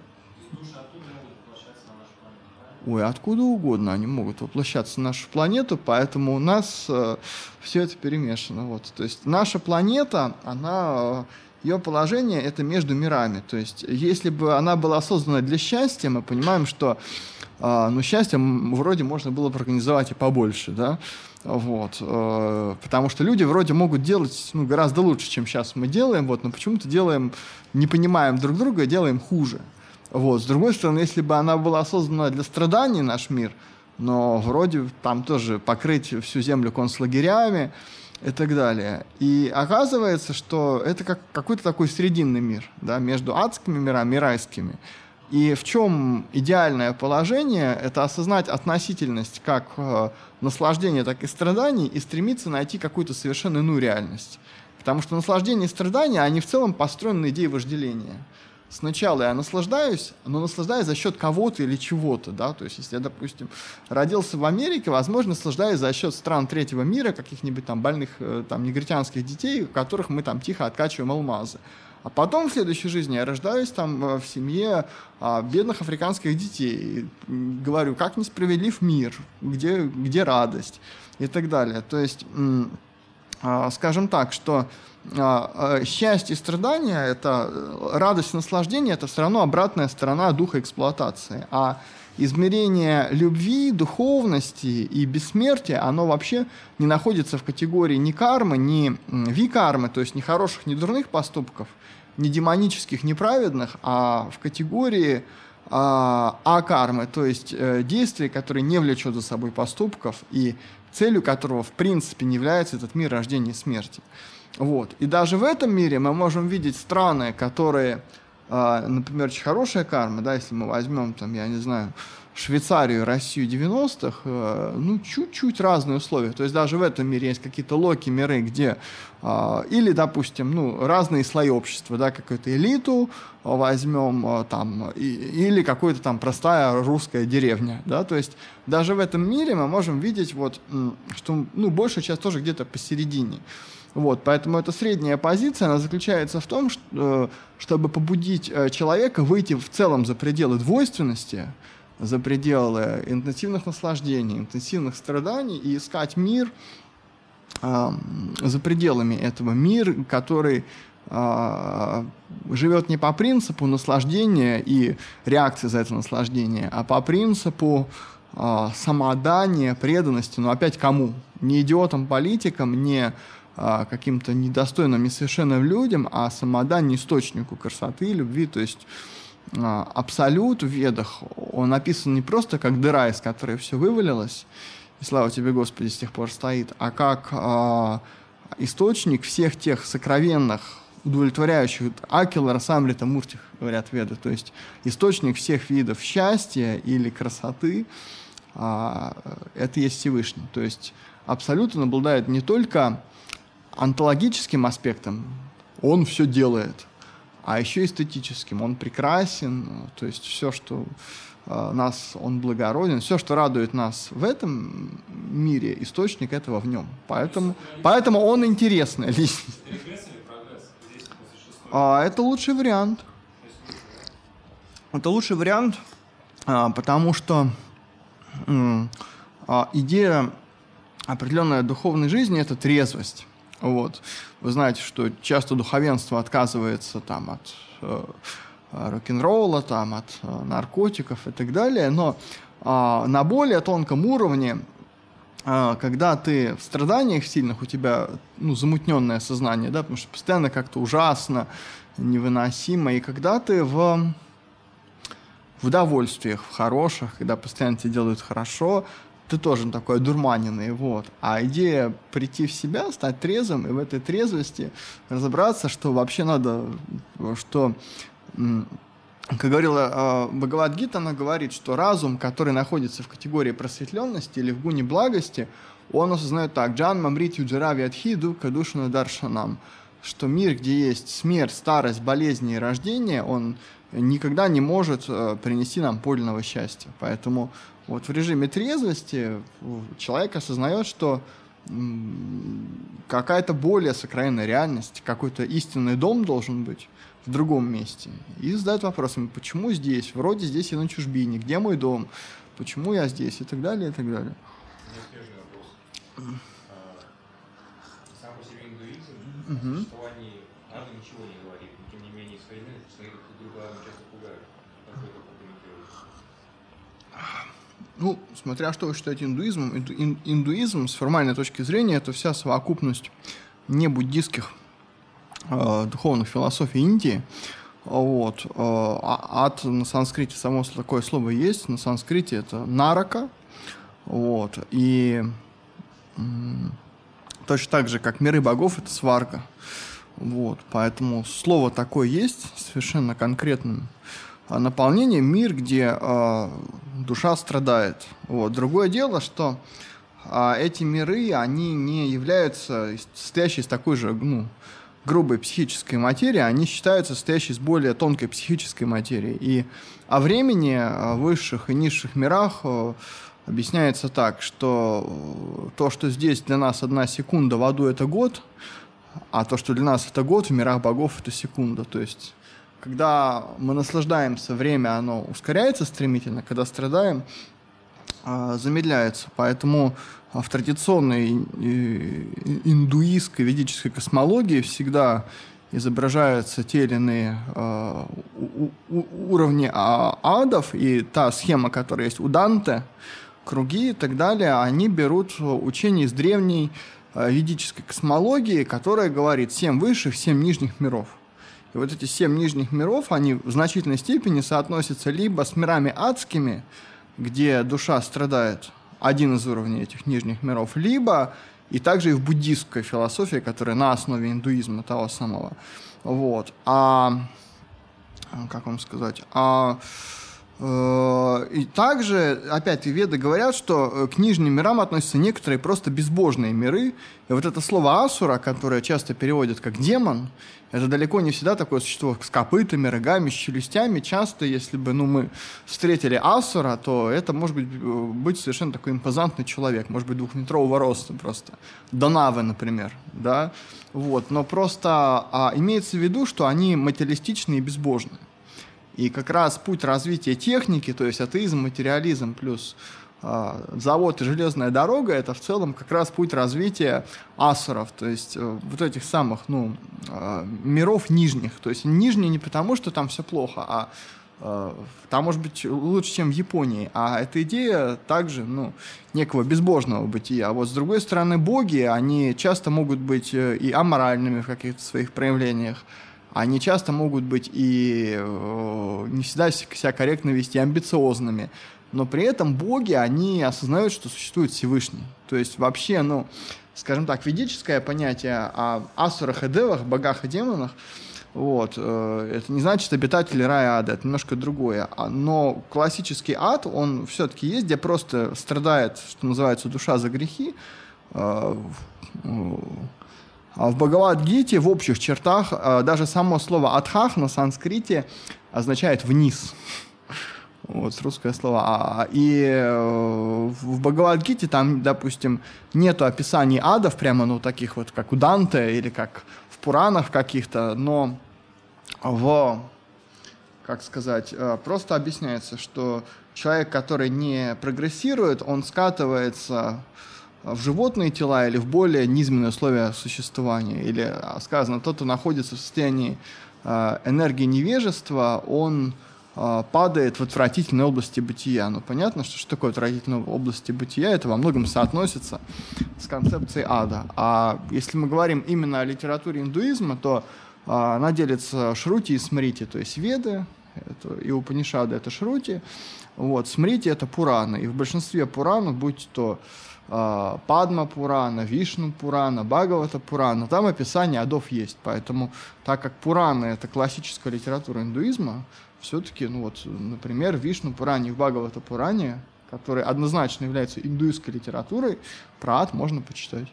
Speaker 1: Ой, откуда угодно они могут воплощаться на нашу планету, поэтому у нас э, все это перемешано. Вот. То есть наша планета, она, ее положение — это между мирами. То есть если бы она была создана для счастья, мы понимаем, что э, ну, счастье вроде можно было бы организовать и побольше, да? Вот. Э, потому что люди вроде могут делать ну, гораздо лучше, чем сейчас мы делаем, вот, но почему-то делаем, не понимаем друг друга и делаем хуже. Вот. С другой стороны, если бы она была создана для страданий, наш мир, но вроде там тоже покрыть всю землю концлагерями и так далее. И оказывается, что это как какой-то такой срединный мир, да, между адскими мирами и райскими. И в чем идеальное положение? Это осознать относительность как э, наслаждения, так и страданий и стремиться найти какую-то совершенно иную реальность. Потому что наслаждение и страдания, они в целом построены на идее вожделения. Сначала я наслаждаюсь, но наслаждаюсь за счет кого-то или чего-то, да, то есть если я, допустим, родился в Америке, возможно, наслаждаюсь за счет стран третьего мира, каких-нибудь там больных, там, негритянских детей, у которых мы там тихо откачиваем алмазы. А потом в следующей жизни я рождаюсь там в семье а, бедных африканских детей, и говорю, как несправедлив мир, где, где радость и так далее. То есть, м- а, скажем так, что счастье и страдания, это радость и наслаждение, это все равно обратная сторона духа эксплуатации. А измерение любви, духовности и бессмертия, оно вообще не находится в категории ни кармы, ни викармы, то есть ни хороших, ни дурных поступков, ни демонических, ни праведных, а в категории а, акармы, то есть действий, которые не влечут за собой поступков и целью которого в принципе не является этот мир рождения и смерти. Вот. И даже в этом мире мы можем видеть страны, которые, э, например, очень хорошая карма, да, если мы возьмем, там, я не знаю, Швейцарию, Россию девяностых, э, ну, чуть-чуть разные условия. То есть даже в этом мире есть какие-то локи, миры, где э, или, допустим, ну, разные слои общества, да, какую-то элиту возьмем, э, там, и, или какую-то там простая русская деревня, да, то есть даже в этом мире мы можем видеть, вот, что, ну, большая часть тоже где-то посередине. Вот, поэтому эта средняя позиция, она заключается в том, что, чтобы побудить человека выйти в целом за пределы двойственности, за пределы интенсивных наслаждений, интенсивных страданий и искать мир э, за пределами этого. Мир, который э, живет не по принципу наслаждения и реакции за это наслаждение, а по принципу э, самоотдания, преданности, но опять кому? Не идиотам, политикам, не каким-то недостойным, несовершенным людям, а самоотдание источнику красоты, любви. То есть абсолют в ведах, он написан не просто как дыра, из которой все вывалилось, и слава тебе, Господи, с тех пор стоит, а как а, источник всех тех сокровенных, удовлетворяющих акила, расамрита, мурти, говорят веды, то есть источник всех видов счастья или красоты, а, это есть Всевышний. То есть абсолют он обладает не только онтологическим аспектом, он все делает, а еще эстетическим, он прекрасен, то есть все, что э, нас, он благороден, все, что радует нас в этом мире, источник этого в нем. Поэтому, поэтому он интересная личность.
Speaker 2: Регресс или прогресс? Здесь после шестой.
Speaker 1: А, это лучший вариант. Это лучший вариант, а, потому что м, а, идея определенной духовной жизни – это трезвость. Вот. Вы знаете, что часто духовенство отказывается там, от э, рок-н-ролла, там, от э, наркотиков и так далее, но э, на более тонком уровне, э, когда ты в страданиях сильных, у тебя ну, замутненное сознание, да, потому что постоянно как-то ужасно, невыносимо, и когда ты в, в удовольствиях, в хороших, когда постоянно тебе делают хорошо, ты тоже такой одурманенный, вот. А идея прийти в себя, стать трезвым, и в этой трезвости разобраться, что вообще надо, что, как говорила Бхагавад-гита, она говорит, что разум, который находится в категории просветленности или в гуне благости, он осознает так: «Джанма мритью джара вядхи дука душана даршанам», что мир, где есть смерть, старость, болезни и рождение, он никогда не может принести нам подлинного счастья. Поэтому вот в режиме трезвости человек осознает, что какая-то более сокровенная реальность, какой-то истинный дом должен быть в другом месте. И задает вопрос: почему здесь? Вроде здесь я на чужбине. Где мой дом? Почему я здесь? И так далее, и так далее.
Speaker 2: Неизбежный вопрос. Сам по себе индуизм о
Speaker 1: Угу.
Speaker 2: существовании ада ничего не говорит, но тем не менее свои своих друг друга часто пугают. Как вы это прокомментируете?
Speaker 1: Ну, смотря что вы считаете индуизмом, инду- ин- индуизм с формальной точки зрения это вся совокупность небуддистских э, духовных философий Индии. Вот. Э, а- ад на санскрите, само такое слово есть, на санскрите это нарака. Вот. И м, точно так же, как миры богов, это сварга. Вот. Поэтому слово такое есть, совершенно конкретным наполнением, мир, где э, душа страдает. Вот. Другое дело, что э, эти миры, они не являются состоящие из такой же, ну, грубой психической материи, они считаются состоящие из более тонкой психической материи. И о времени в высших и низших мирах э, объясняется так, что то, что здесь для нас одна секунда, в аду это год, а то, что для нас это год, в мирах богов это секунда. То есть, когда мы наслаждаемся, время оно ускоряется стремительно, когда страдаем, э, замедляется. Поэтому в традиционной индуистской ведической космологии всегда изображаются те или иные э, у, у, уровни а, адов, и та схема, которая есть у Данте, круги и так далее, они берут учение из древней э, ведической космологии, которая говорит семь высших, семь нижних миров. И вот эти семь нижних миров, они в значительной степени соотносятся либо с мирами адскими, где душа страдает, один из уровней этих нижних миров, либо и также и в буддистской философии, которая на основе индуизма того самого. Вот. А как вам сказать? А, э, и также, опять, веды говорят, что к нижним мирам относятся некоторые просто безбожные миры. И вот это слово асура, которое часто переводят как демон, это далеко не всегда такое существо с копытами, рогами, с челюстями. Часто, если бы ну, мы встретили асура, то это может быть, быть совершенно такой импозантный человек, может быть, двухметрового роста просто. Данавы, например. Да? Вот. Но просто а, имеется в виду, что они материалистичны и безбожны. И как раз путь развития техники, то есть атеизм, материализм плюс завод и железная дорога, это в целом как раз путь развития асуров, то есть вот этих самых, ну, миров нижних. То есть нижние не потому, что там все плохо, а там может быть лучше, чем в Японии. А эта идея также, ну, некого безбожного бытия. А вот с другой стороны, боги, они часто могут быть и аморальными в каких-то своих проявлениях, они часто могут быть и не всегда себя корректно вести, амбициозными. Но при этом боги, они осознают, что существует Всевышний. То есть вообще, ну, скажем так, ведическое понятие о асурах и девах, богах и демонах, вот, э, это не значит обитатели рая и ада, это немножко другое. Но классический ад, он все-таки есть, где просто страдает, что называется, душа за грехи. Э, а в Бхагавад-гите в общих чертах э, даже само слово «адхах» на санскрите означает «вниз». Вот, русское слово. И в Бхагавад-гите там, допустим, нету описаний адов, прямо, ну, таких вот, как у Данте или как в Пуранах каких-то, но в, как сказать, просто объясняется, что человек, который не прогрессирует, он скатывается в животные тела или в более низменные условия существования. Или, сказано, тот, кто находится в состоянии энергии невежества, он падает в отвратительной области бытия. Ну, понятно, что, что такое отвратительная область бытия, это во многом соотносится с концепцией ада. А если мы говорим именно о литературе индуизма, то а, она делится шрути и смрити, то есть веды, это, и Упанишады — это Шрути, вот, Смрити — это Пураны. И в большинстве Пуранов, будь то э, Падма Пурана, Вишну Пурана, Бхагавата Пурана, там описание адов есть. Поэтому, так как Пураны — это классическая литература индуизма, все-таки, ну вот, например, в Вишну Пуране и в Бхагавата Пуране, которые однозначно являются индуистской литературой, про ад можно почитать.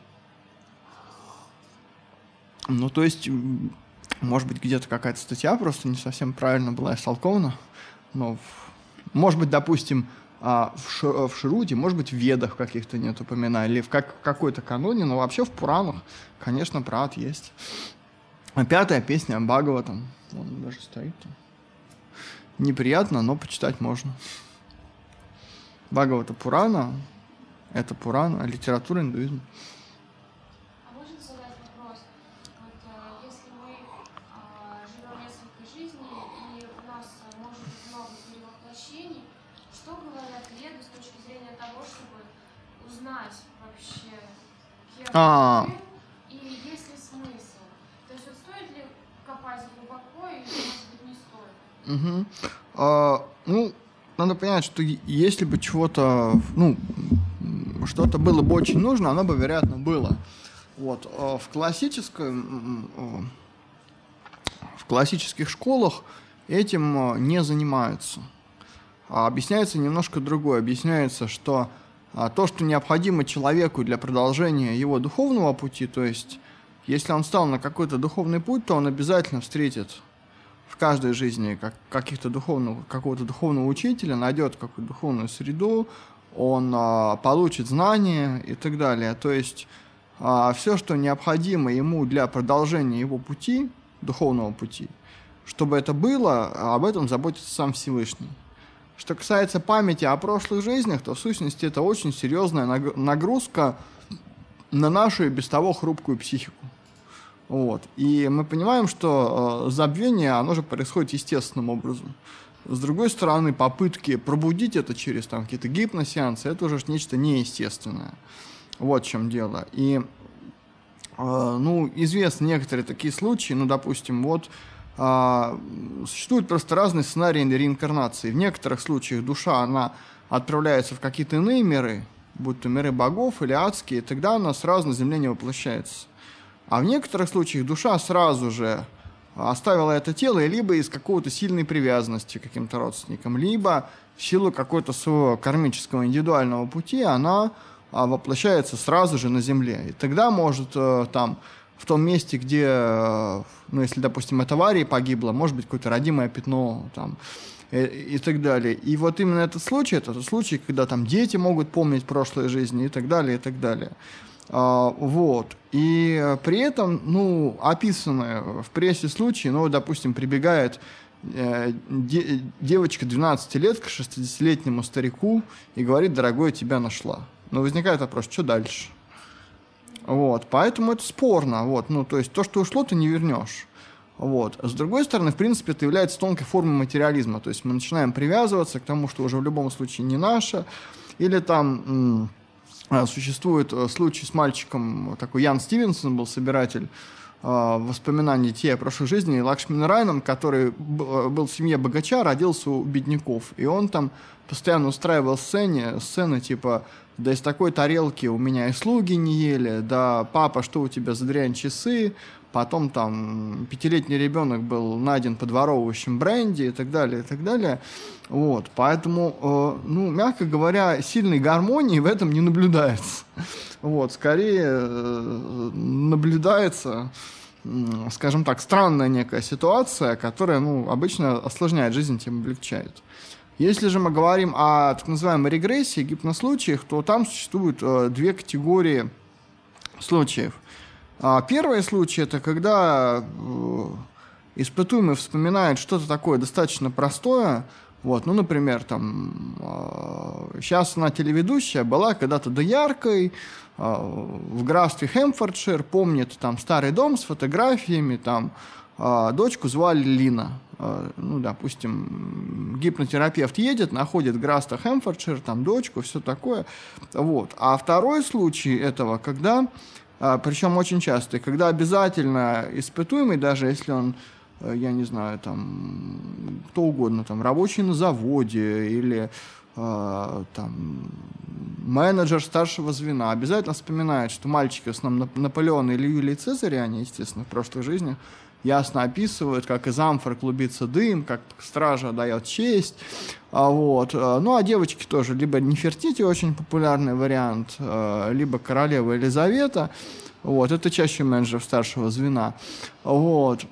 Speaker 1: Ну, то есть, может быть, где-то какая-то статья просто не совсем правильно была истолкована, но, может быть, допустим, в Шруте, может быть, в Ведах каких-то нет упоминаний, или в как- какой-то каноне, но вообще в Пуранах, конечно, про ад есть. А пятая песня Бхагаватам, он даже стоит там. Неприятно, но почитать можно. Бхагавата Пурана — это Пурана, литература индуизма.
Speaker 3: А можно задать вопрос? Вот э, если мы э, живем несколько жизней, и у нас э, может быть много перевоплощений, что говорят веды с точки зрения того, чтобы узнать вообще, кем
Speaker 1: А.
Speaker 3: мы, и есть ли смысл? То есть вот стоит ли копать глубоко, или, может быть, не стоит?
Speaker 1: Угу. А, ну, надо понять, что если бы чего-то, ну, что-то было бы очень нужно, оно бы, вероятно, было. Вот. В классической, в классических школах этим не занимаются. А объясняется немножко другое. Объясняется, что то, что необходимо человеку для продолжения его духовного пути, то есть, если он стал на какой-то духовный путь, то он обязательно встретит в каждой жизни как, каких-то духовного, какого-то духовного учителя, найдет какую-то духовную среду, он а, получит знания и так далее. То есть а, все, что необходимо ему для продолжения его пути, духовного пути, чтобы это было, об этом заботится сам Всевышний. Что касается памяти о прошлых жизнях, то в сущности это очень серьезная нагрузка на нашу и без того хрупкую психику. Вот. И мы понимаем, что э, забвение, оно же происходит естественным образом. С другой стороны, попытки пробудить это через там, какие-то гипносеансы, это уже нечто неестественное. Вот в чем дело. И, э, ну, известны некоторые такие случаи, ну, допустим, вот э, существуют просто разные сценарии реинкарнации. В некоторых случаях душа, она отправляется в какие-то иные миры, будь то миры богов или адские, и тогда она сразу на земле не воплощается. А в некоторых случаях душа сразу же оставила это тело либо из какой-то сильной привязанности к каким-то родственникам, либо в силу какой-то своего кармического индивидуального пути она воплощается сразу же на земле. И тогда может там в том месте, где, ну, если, допустим, от аварии погибло, может быть какое-то родимое пятно там, и, и так далее. И вот именно этот случай, это тот случай, когда там дети могут помнить прошлые жизни и так далее, и так далее. Uh, вот. И при этом, ну, описаны в прессе случаи, ну, допустим, прибегает э, де- девочка двенадцати лет к шестидесятилетнему старику и говорит: дорогой, тебя нашла. Но возникает вопрос, что дальше? Вот. Поэтому это спорно. Вот. Ну, то есть то, что ушло, ты не вернешь. Вот. С другой стороны, в принципе, это является тонкой формой материализма. То есть мы начинаем привязываться к тому, что уже в любом случае не наше. Или там... М- Существует случай с мальчиком, такой Ян Стивенсон был собиратель э, воспоминаний детей о прошлой жизни, Лакшми Нарайаном, который б, был в семье богача, родился у бедняков. И он там постоянно устраивал сцены, сцены типа: да из такой тарелки у меня и слуги не ели, да папа, что у тебя за дрянь часы, потом там пятилетний ребенок был найден подворовывающим бренди и так далее, и так далее. Вот, поэтому, э, ну, мягко говоря, сильной гармонии в этом не наблюдается. Вот, скорее э, наблюдается, э, скажем так, странная некая ситуация, которая, ну, обычно осложняет жизнь, тем облегчает. Если же мы говорим о так называемой регрессии, гипнослучаях, то там существуют э, две категории случаев. А первый случай – это когда э, испытуемый вспоминает что-то такое достаточно простое. Вот, ну, например, там, э, сейчас она телеведущая, была когда-то дояркой э, в графстве Хэмфордшир, помнит там старый дом с фотографиями, там э, дочку звали Лина. Э, ну, допустим, гипнотерапевт едет, находит графство Хэмфордшир, там дочку, все такое. Вот. А второй случай этого, когда, э, причем очень часто, когда обязательно испытуемый, даже если он я не знаю, там, кто угодно, там, рабочий на заводе или э, там, менеджер старшего звена, обязательно вспоминает, что мальчики, в основном Наполеон или Юлий Цезарь, они, естественно, в прошлой жизни, ясно описывают, как из амфор клубится дым, как стража дает честь. А вот. Ну, а девочки тоже. Либо Нефертити, очень популярный вариант, либо королева Елизавета. Вот. Это чаще менеджеров старшего звена. Вот.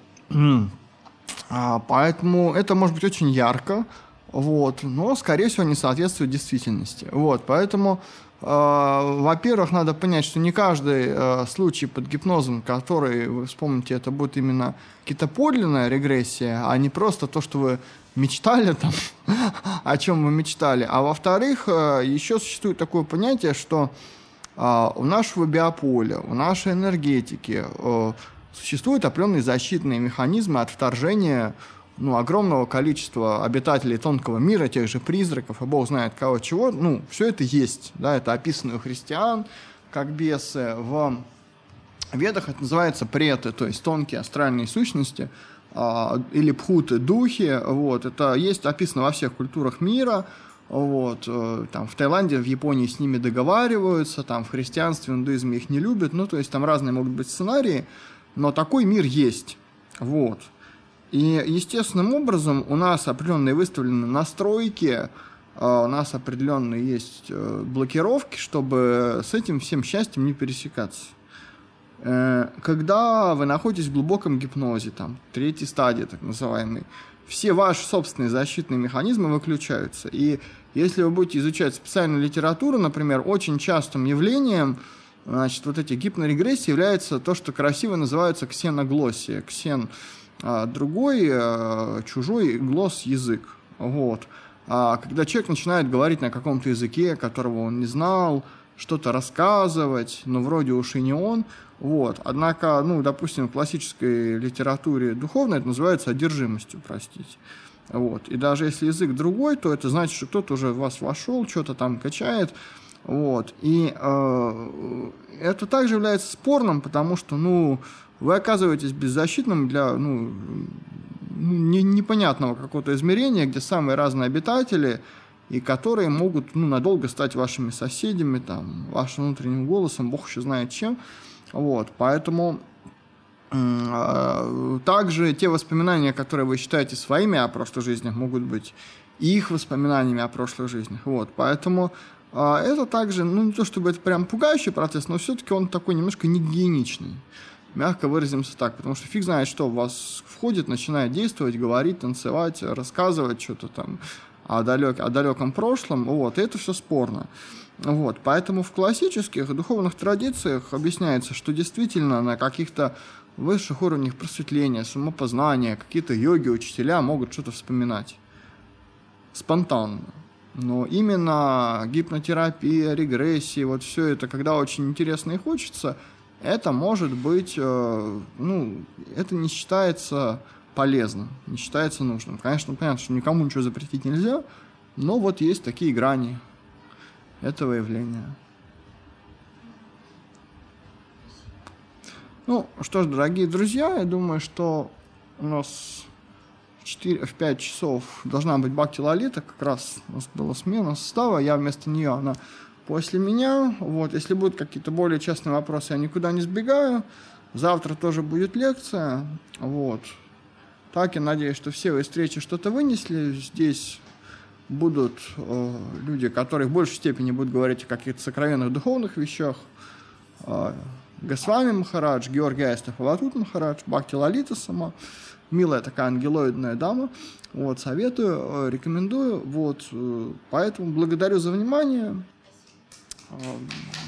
Speaker 1: Поэтому это может быть очень ярко, вот, но, скорее всего, не соответствует действительности. Вот. Поэтому... Во-первых, надо понять, что не каждый э, случай под гипнозом, который, вы вспомните, это будет именно какая-то подлинная регрессия, а не просто то, что вы мечтали там, о чем вы мечтали. А во-вторых, э, еще существует такое понятие, что э, у нашего биополя, у нашей энергетики э, существуют определенные защитные механизмы от вторжения ну, огромного количества обитателей тонкого мира, тех же призраков, и бог знает кого чего, ну, все это есть, да, это описано у христиан, как бесы. В ведах это называется преты, то есть тонкие астральные сущности, а, или пхуты, духи, вот, это есть описано во всех культурах мира, вот, там в Таиланде, в Японии с ними договариваются, там в христианстве, индуизме их не любят, ну, то есть там разные могут быть сценарии, но такой мир есть, вот. И естественным образом у нас определенные выставлены настройки, у нас определенные есть блокировки, чтобы с этим всем счастьем не пересекаться. Когда вы находитесь в глубоком гипнозе, там, третьей стадии так называемой, все ваши собственные защитные механизмы выключаются. И если вы будете изучать специальную литературу, например, очень частым явлением, значит, вот этих гипнорегрессий является то, что красиво называется ксеноглоссия, ксен другой, чужой глосс язык. Вот. А когда человек начинает говорить на каком-то языке, которого он не знал, что-то рассказывать, ну, вроде уж и не он. Вот. Однако, ну, допустим, в классической литературе духовной это называется одержимостью, простите. Вот. И даже если язык другой, то это значит, что кто-то уже в вас вошел, что-то там качает. Вот. И э, это также является спорным, потому что, ну, вы оказываетесь беззащитным для ну, не, непонятного какого-то измерения, где самые разные обитатели, и которые могут ну, надолго стать вашими соседями, там, вашим внутренним голосом, бог еще знает чем. Вот. Поэтому э, также те воспоминания, которые вы считаете своими о прошлой жизни, могут быть их воспоминаниями о прошлых жизнях. Вот. Поэтому э, это также, ну не то чтобы это прям пугающий процесс, но все-таки он такой немножко негигиеничный. Мягко выразимся так, потому что фиг знает, что в вас входит, начинает действовать, говорить, танцевать, рассказывать что-то там о, далек, о далеком прошлом, вот, и это все спорно. Вот, поэтому в классических духовных традициях объясняется, что действительно на каких-то высших уровнях просветления, самопознания, какие-то йоги, учителя могут что-то вспоминать спонтанно. Но именно гипнотерапия, регрессии, вот все это, когда очень интересно и хочется, это может быть, ну, это не считается полезным, не считается нужным. Конечно, понятно, что никому ничего запретить нельзя, но вот есть такие грани этого явления. Ну, что ж, дорогие друзья, я думаю, что у нас в, четыре, в пять часов должна быть Бхакти Лалита, как раз у нас была смена состава, я вместо нее, она после меня. Вот, если будут какие-то более частные вопросы, я никуда не сбегаю. Завтра тоже будет лекция. Вот. Так, я надеюсь, что все вы из встречи что-то вынесли. Здесь будут э, люди, которые в большей степени будут говорить о каких-то сокровенных духовных вещах. Э, Госвами Махарадж, Георгий Аистов, Аватут Махарадж, Бхакти Лалита сама. Милая такая ангелоидная дама. Вот, советую, э, рекомендую. Вот, э, поэтому благодарю за внимание.